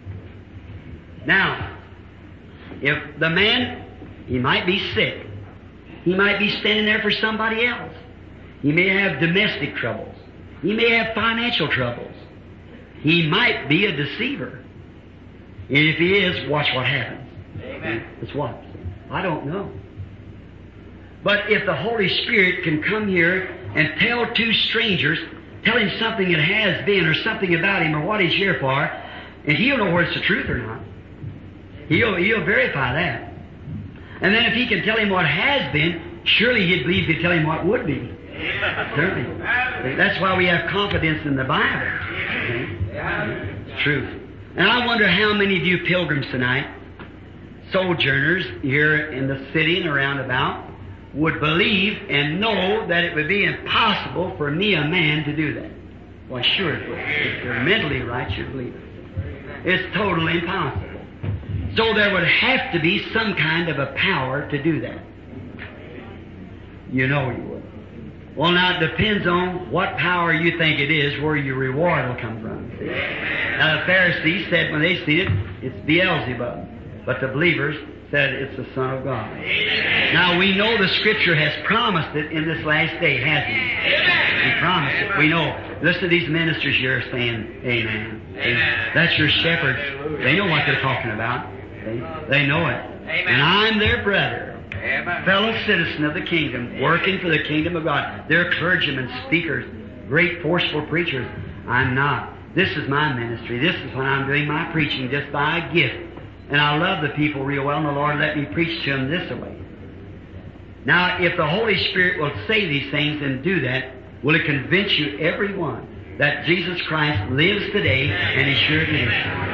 Speaker 1: Now, if the man, he might be sick. He might be standing there for somebody else. He may have domestic troubles. He may have financial troubles. He might be a deceiver. And if he is, watch what happens.
Speaker 2: Amen.
Speaker 1: It's what? I don't know. But if the Holy Spirit can come here and tell two strangers, tell him something that has been or something about him or what he's here for, and he'll know whether it's the truth or not. He'll, he'll verify that. And then if he can tell him what has been, surely he'd believe to tell him what would be. Certainly. That's why we have confidence in the Bible. Okay? It's truth. And I wonder how many of you pilgrims tonight, sojourners here in the city and around about, would believe and know that it would be impossible for me, a man, to do that. Why, sure it would. If you're mentally right, you'd believe it. It's totally impossible. So there would have to be some kind of a power to do that. You know you would. Well, now it depends on what power you think it is, where your reward will come from. See? Now the Pharisees said when they see it, it's Beelzebub. But the believers said it's the Son of God. Amen. Now we know the Scripture has promised it in this last day, hasn't it? He promised it. We know. Listen to these ministers here saying, Amen.
Speaker 2: Amen.
Speaker 1: That's your shepherds. They know what they're talking about. They, they know it.
Speaker 2: Amen.
Speaker 1: And I'm their brother.
Speaker 2: Amen.
Speaker 1: Fellow citizen of the kingdom, working for the kingdom of God. They're clergymen, speakers, great forceful preachers. I'm not. This is my ministry. This is when I'm doing my preaching just by a gift. And I love the people real well, and the Lord let me preach to them this way. Now, if the Holy Spirit will say these things and do that, will it convince you, everyone, that Jesus Christ lives today and He's sure to do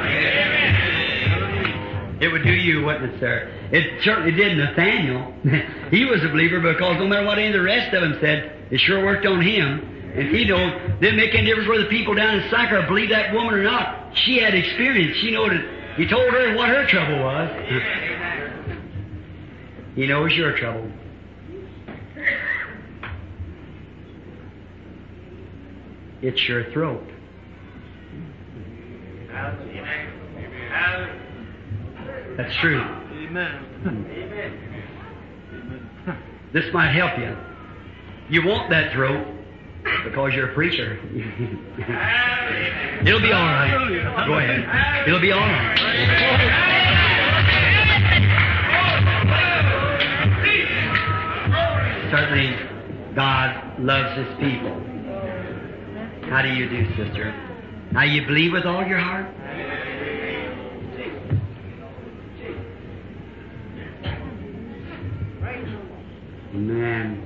Speaker 1: so? It would do you, wouldn't it, sir? It certainly did Nathaniel. He was a believer because no matter what any of the rest of them said, it sure worked on him. And he knows, didn't make any difference whether the people down in Sychar believed that woman or not. She had experience. She knew that he told her what her trouble was. He knows your trouble. It's your throat. That's true.
Speaker 3: Amen.
Speaker 1: This might help you. You want that throat because you're a preacher. It'll be all right. Go ahead. It'll be all right. Certainly, God loves His people. How do you do, sister? Now you believe with all your heart? Amen.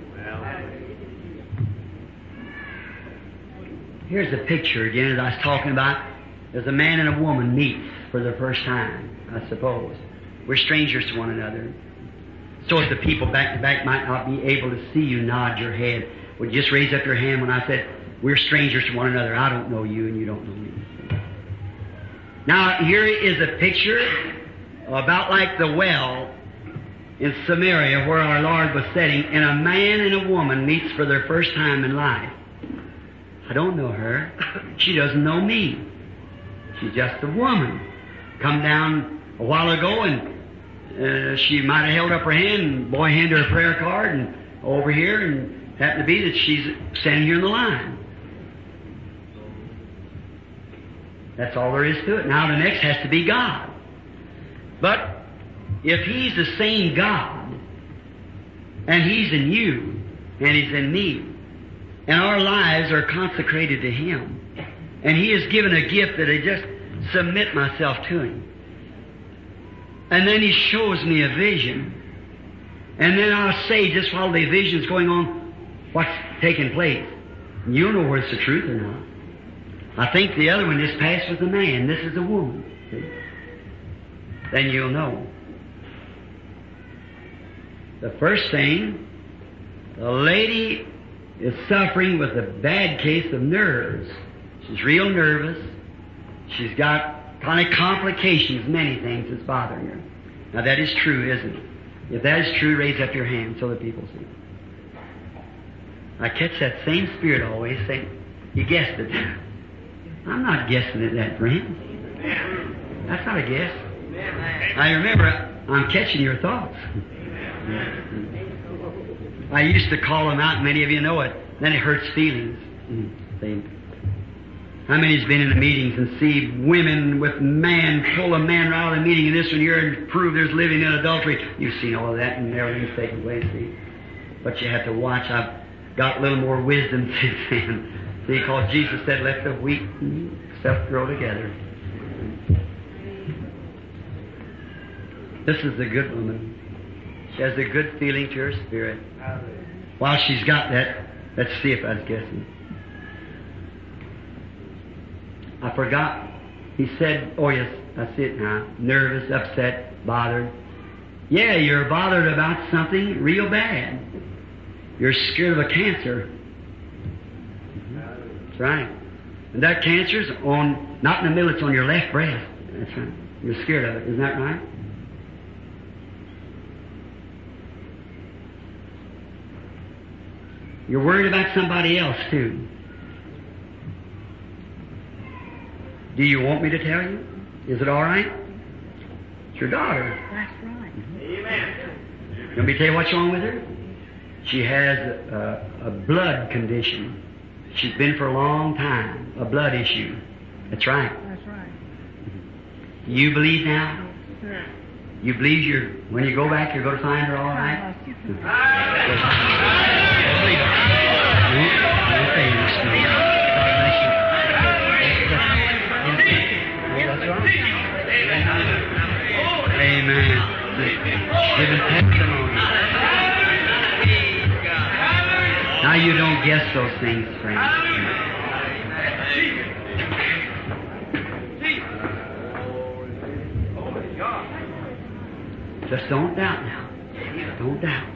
Speaker 1: Here's a picture again, as I was talking about. There's a man and a woman meet for the first time, I suppose. We're strangers to one another. So if the people back to back might not be able to see you nod your head, would you just raise up your hand when I said, we're strangers to one another. I don't know you and you don't know me. Now, here is a picture about like the well in Samaria where our Lord was sitting, and a man and a woman meets for their first time in life. I don't know her. She doesn't know me. She's just a woman. Come down a while ago, and uh, she might have held up her hand, and boy handed her a prayer card, and over here, and happened to be that she's standing here in the line. That's all there is to it. Now the next has to be God. But if He's the same God, and He's in you, and He's in me, and our lives are consecrated to Him, and He has given a gift that I just submit myself to Him, and then He shows me a vision, and then I'll say just while the vision's going on, what's taking place. And you'll know whether it's the truth or not. I think the other one just passed was a man. This is a woman. See? Then you'll know. The first thing, the lady is suffering with a bad case of nerves. She's real nervous. She's got kind of complications, many things that's bothering her. Now that is true, isn't it? If that is true, raise up your hand so that people see. I catch that same spirit always saying, you guessed it. I'm not guessing at that, friend. That's not a guess. I remember, I'm catching your thoughts. I used to call them out, many of you know it. Then it hurts feelings. See? How many's been in the meetings and see women with man pull a man right out of the meeting and this one here and prove there's living in adultery? You've seen all of that and everything's taking place, see? But you have to watch. I've got a little more wisdom since then. See, because Jesus said, let the wheat and stuff grow together. This is a good woman. She has a good feeling to her spirit. While she's got that, let's see if I was guessing. I forgot. He said, oh yes, I see it now. Nervous, upset, bothered. Yeah, you're bothered about something real bad. You're scared of a cancer. That's right. And that cancer's on, not in the middle, it's on your left breast. That's right. You're scared of it. Isn't that right? You're worried about somebody else, too. Do you want me to tell you? Is it all right? It's your daughter.
Speaker 3: That's right.
Speaker 2: Amen.
Speaker 1: Let me tell you what's wrong with her? She has a, a blood condition. She's been for a long time. A blood issue. That's right.
Speaker 3: That's right.
Speaker 1: You believe now?
Speaker 3: Sure.
Speaker 1: You believe you're, when you go back, you're going to find her all right? Amen. Giving testimony. Now you don't guess those things, friends. Just don't doubt now. Don't doubt.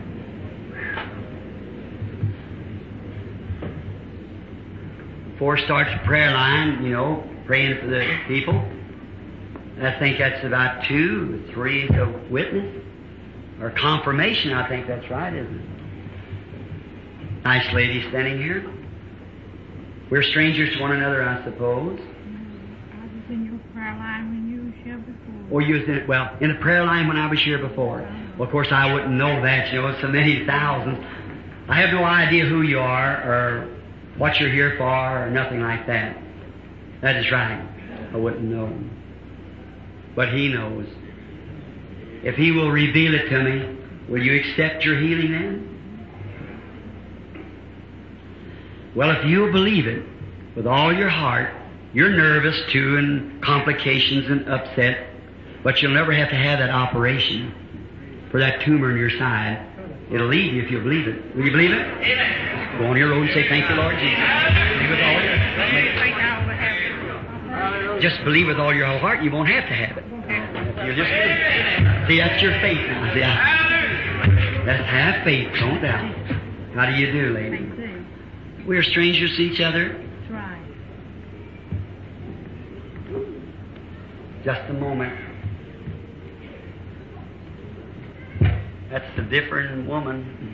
Speaker 1: Before it starts the prayer line, you know, praying for the people. I think that's about two, three is a witness. Or confirmation, I think that's right, isn't it? Nice lady standing here. We're strangers to one another, I suppose.
Speaker 3: I was in your prayer line when you were here before.
Speaker 1: Or you was in, well, in the prayer line when I was here before. Well, of course, I wouldn't know that, you know, so many thousands. I have no idea who you are or what you're here for or nothing like that. That is right. I wouldn't know. But He knows. If He will reveal it to me, will you accept your healing then? Well, if you'll believe it with all your heart, you're nervous too and complications and upset, but you'll never have to have that operation for that tumor in your side. It'll leave you if you believe it. Will you believe it?
Speaker 2: Amen.
Speaker 1: Go on your road and say, thank you, Lord Jesus. Believe with all your Just believe with all your whole heart, you won't have to have it. You just believe. See, that's your faith now. See, I, that's have faith, don't doubt. How do you do, lady? We're strangers to each other.
Speaker 3: That's right.
Speaker 1: Just a moment. That's a different woman.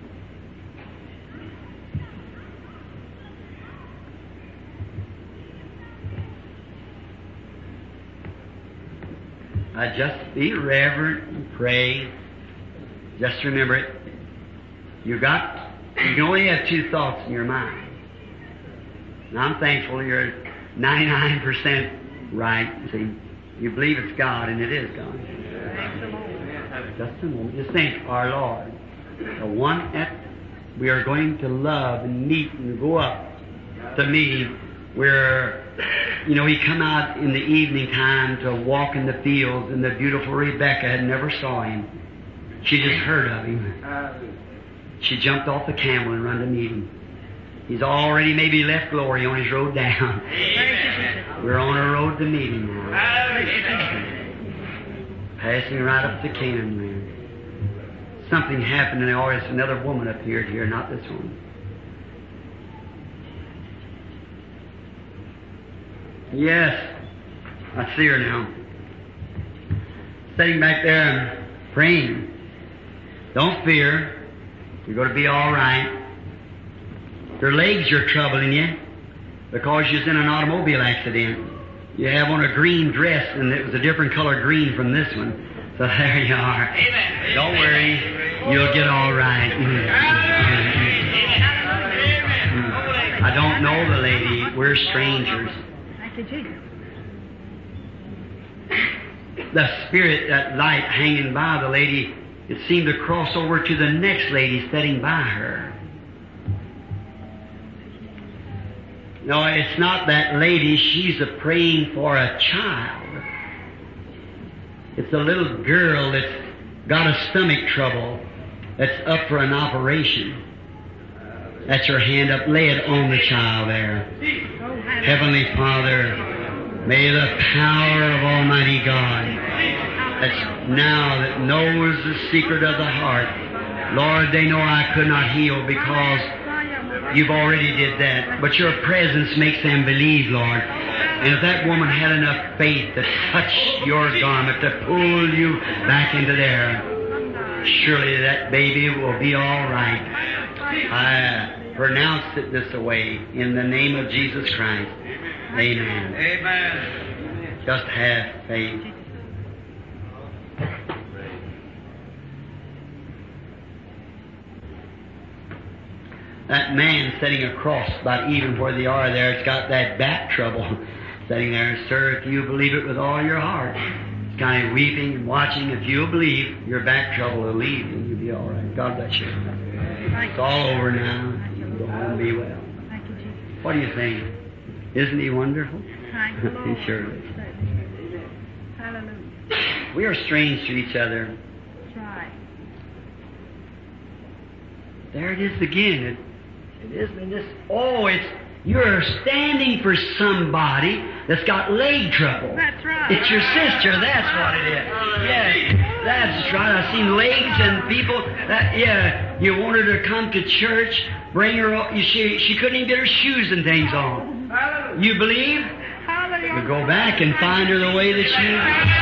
Speaker 1: I just be reverent and pray. Just remember it. You got, you can only have two thoughts in your mind. And I'm thankful you're ninety-nine percent right. See, you believe it's God, and it is God. Just a moment. Just think, our Lord, the one that we are going to love and meet and go up to meet Him, where, you know, He come out in the evening time to walk in the fields, and the beautiful Rebecca had never saw Him. She just heard of Him. She jumped off the camel and run to meet Him. He's already maybe left glory on His road down.
Speaker 2: Amen.
Speaker 1: We're on a road to meet Him now. Passing right up to Canaan land. Something happened in the audience. Another woman appeared here, not this one. Yes, I see her now. Sitting back there and praying. Don't fear. You're going to be all right. Your legs are troubling you. because you was in an automobile accident. You have on a green dress, and it was a different color green from this one. So there you are.
Speaker 2: Amen.
Speaker 1: Don't worry. You'll get all right. I don't know the lady. We're strangers.
Speaker 3: Thank you, Jesus.
Speaker 1: The spirit, that light hanging by the lady, it seemed to cross over to the next lady sitting by her. No, it's not that lady. She's a praying for a child. It's a little girl that's got a stomach trouble, that's up for an operation. That's her hand up. Lay it on the child there. Heavenly Father, may the power of Almighty God, that's now that knows the secret of the heart, Lord, they know I could not heal because You've already did that. But Your presence makes them believe, Lord. And if that woman had enough faith to touch Your garment, to pull you back into there, surely that baby will be all right. I pronounce it this way in the name of Jesus Christ. Amen.
Speaker 2: Amen.
Speaker 1: Just have faith. That man sitting across about even where they are there, it's got that back trouble sitting there. Sir, if you believe it with all your heart, it's kind of weeping and watching. If you'll believe, your back trouble will leave and you'll be all right. God bless you. It's all over now. You can go home and be well.
Speaker 3: Thank you, Jesus.
Speaker 1: What do you think? Isn't He wonderful?
Speaker 3: Thank the Lord.
Speaker 1: He sure is.
Speaker 3: Hallelujah.
Speaker 1: We are strange to each other.
Speaker 3: That's right.
Speaker 1: There it is again. It, it isn't this. Oh, it's you're standing for somebody that's got leg trouble.
Speaker 3: That's right.
Speaker 1: It's your sister. That's what it is. Yes, that's right. I've seen legs and people. That yeah. You want her to come to church. Bring her. Up, she she couldn't even get her shoes and things on. You believe?
Speaker 3: Hallelujah.
Speaker 1: You go back and find her the way that she.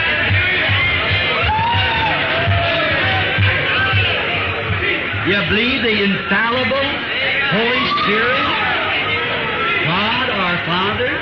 Speaker 1: You believe the infallible Holy Spirit, God our Father?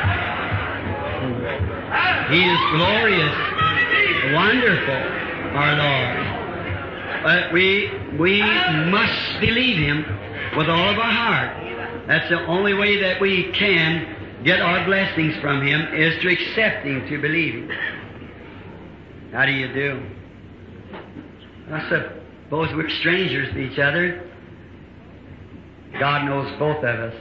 Speaker 1: He is glorious, wonderful, our Lord. But we, we must believe Him with all of our heart. That's the only way that we can get our blessings from Him, is to accept Him, to believe Him. How do you do? I suppose we're strangers to each other. God knows both of us.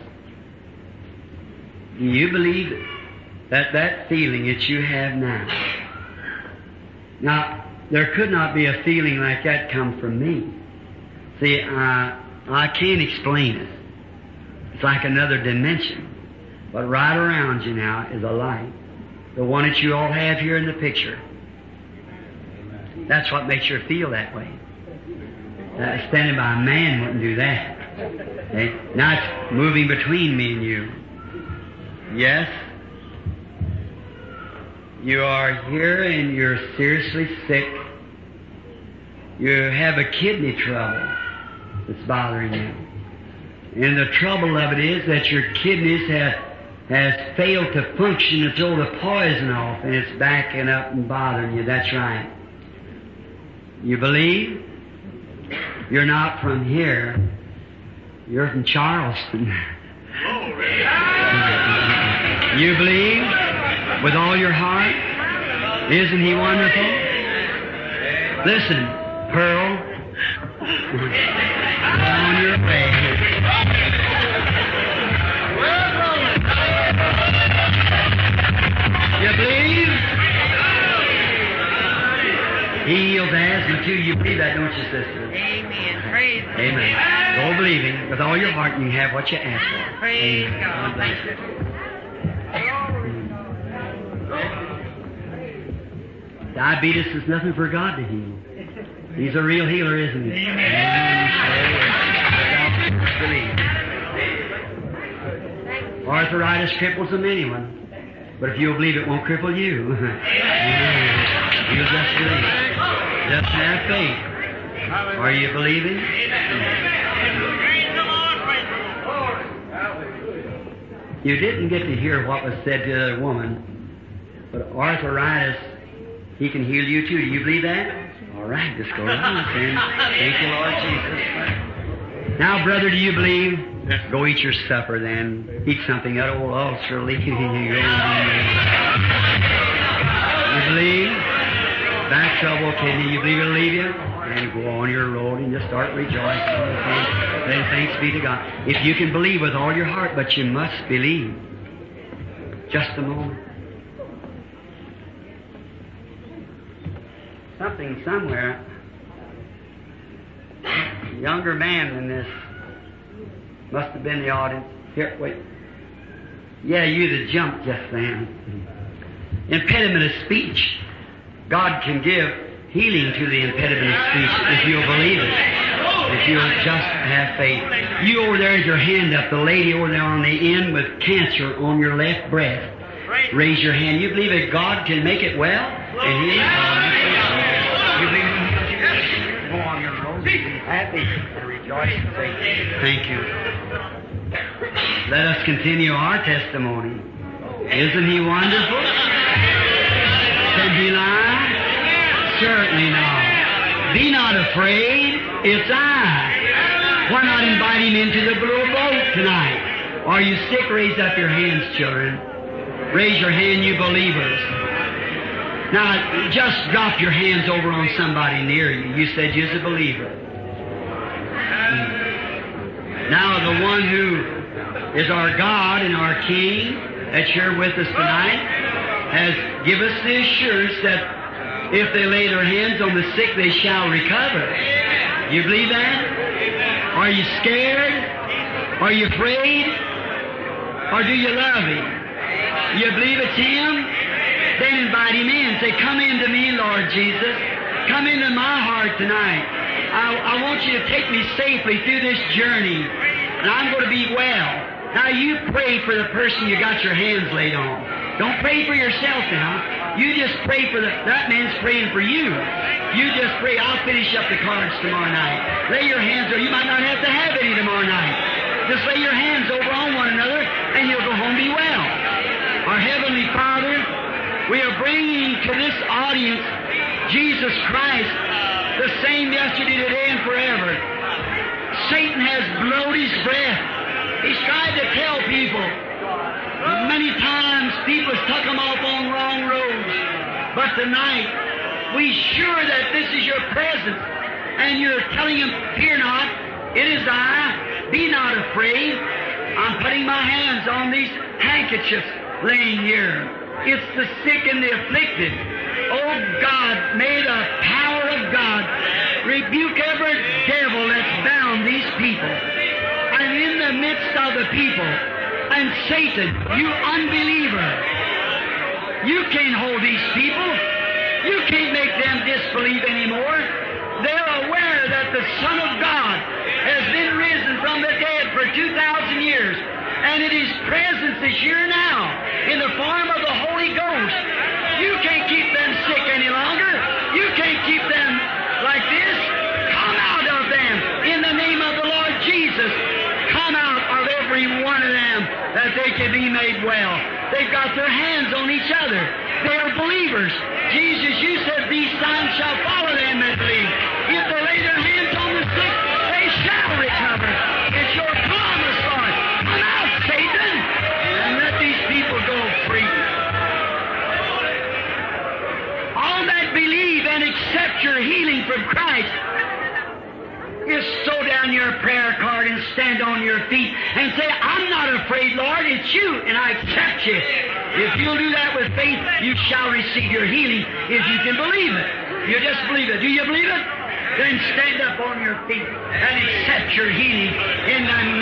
Speaker 1: Do you believe that that feeling that you have now? Now, there could not be a feeling like that come from me. See, uh, I can't explain it. It's like another dimension. But right around you now is a light. The one that you all have here in the picture. That's what makes you feel that way. Uh, standing by a man wouldn't do that. Okay? Now it's moving between me and you. Yes? You are here and you're seriously sick. You have a kidney trouble that's bothering you. And the trouble of it is that your kidneys have has failed to function to throw the poison off, and it's backing up and bothering you. That's right. You believe? You're not from here. You're from Charleston. You believe with all your heart? Isn't He wonderful? Listen, Pearl, on your way. You believe? He heals asthma too. You believe that, don't you, sister?
Speaker 3: Amen. Praise God.
Speaker 1: Amen. Go believing with all your heart, and you have what you ask for.
Speaker 3: Praise
Speaker 1: Amen.
Speaker 3: God. Thank you.
Speaker 1: Diabetes is nothing for God to heal. He's a real healer, isn't He?
Speaker 3: Amen.
Speaker 1: Arthritis cripples them anyone. But if you'll believe, it won't cripple you. You just believe. Just have faith. Are you believing? You didn't get to hear what was said to the woman, but arthritis, He can heal you too. Do you believe that? All right, just go on, then. Thank you, Lord Jesus. Now, brother, do you believe? Go eat your supper then. Eat something. That old ulcer leave you. You believe? Back trouble, kidney. You believe it'll leave you? And go on your road and just start rejoicing. Then thanks be to God. If you can believe with all your heart, but you must believe. Just a moment. Something somewhere. A younger man than this must have been the audience. Here, wait. Yeah, you that jumped just then. Impediment of speech. God can give healing to the impediment of speech if you'll believe it. If you'll just have faith. You over there with your hand up, the lady over there on the end with cancer on your left breast. Raise your hand. You believe that God can make it well? And He You believe He Go on your road. Be happy and rejoice and say, thank you. Let us continue our testimony. Isn't He wonderful? Can He lie? Certainly not. Be not afraid. It's I. Why not invite Him into the little boat tonight? Are you sick? Raise up your hands, children. Raise your hand, you believers. Now, just drop your hands over on somebody near you. You said you're a believer. Now, the one who is our God and our King that's here with us tonight has given us the assurance that if they lay their hands on the sick, they shall recover. You believe that? Are you scared? Are you afraid? Or do you love Him? You believe it's Him? Then invite Him in. Say, come into me, Lord Jesus. Come into my heart tonight. I, I want you to take me safely through this journey. And I'm going to be well. Now you pray for the person you got your hands laid on. Don't pray for yourself now. You just pray for the, that man's praying for you. You just pray. I'll finish up the cards tomorrow night. Lay your hands over. You might not have to have any tomorrow night. Just lay your hands over on one another and you'll go home and be well. Our Heavenly Father, we are bringing to this audience Jesus Christ, the same yesterday, today, and forever. Satan has blown his breath. He's tried to tell people. Many times people have stuck them off on wrong roads. But tonight, we're sure that this is your presence. And you're telling them, fear not, it is I, be not afraid. I'm putting my hands on these handkerchiefs laying here. It's the sick and the afflicted. Oh God, may the power of God rebuke every devil that's bound these people. And in the midst of the people, and Satan, you unbeliever, you can't hold these people. You can't make them disbelieve anymore. They're aware that the Son of God has been risen from the dead for two thousand years. And it is presence is here now in the form of the Holy Ghost. You can't keep them sick any longer. You can't keep them like this. Come out of them in the name of the Lord Jesus. Come out of every one of them that they can be made well. They've got their hands on each other. They are believers. Jesus, you said these signs shall follow them that believe. If they lay their hands on the sick, they shall recover. It's your promise, Lord. Come out, Satan, and let these people go free. All that believe and accept your healing from Christ, just sew down your prayer card and stand on your feet and say, I'm not afraid, Lord, it's you, and I accept you. If you'll do that with faith, you shall receive your healing if you can believe it. You just believe it. Do you believe it? Then stand up on your feet and accept your healing in the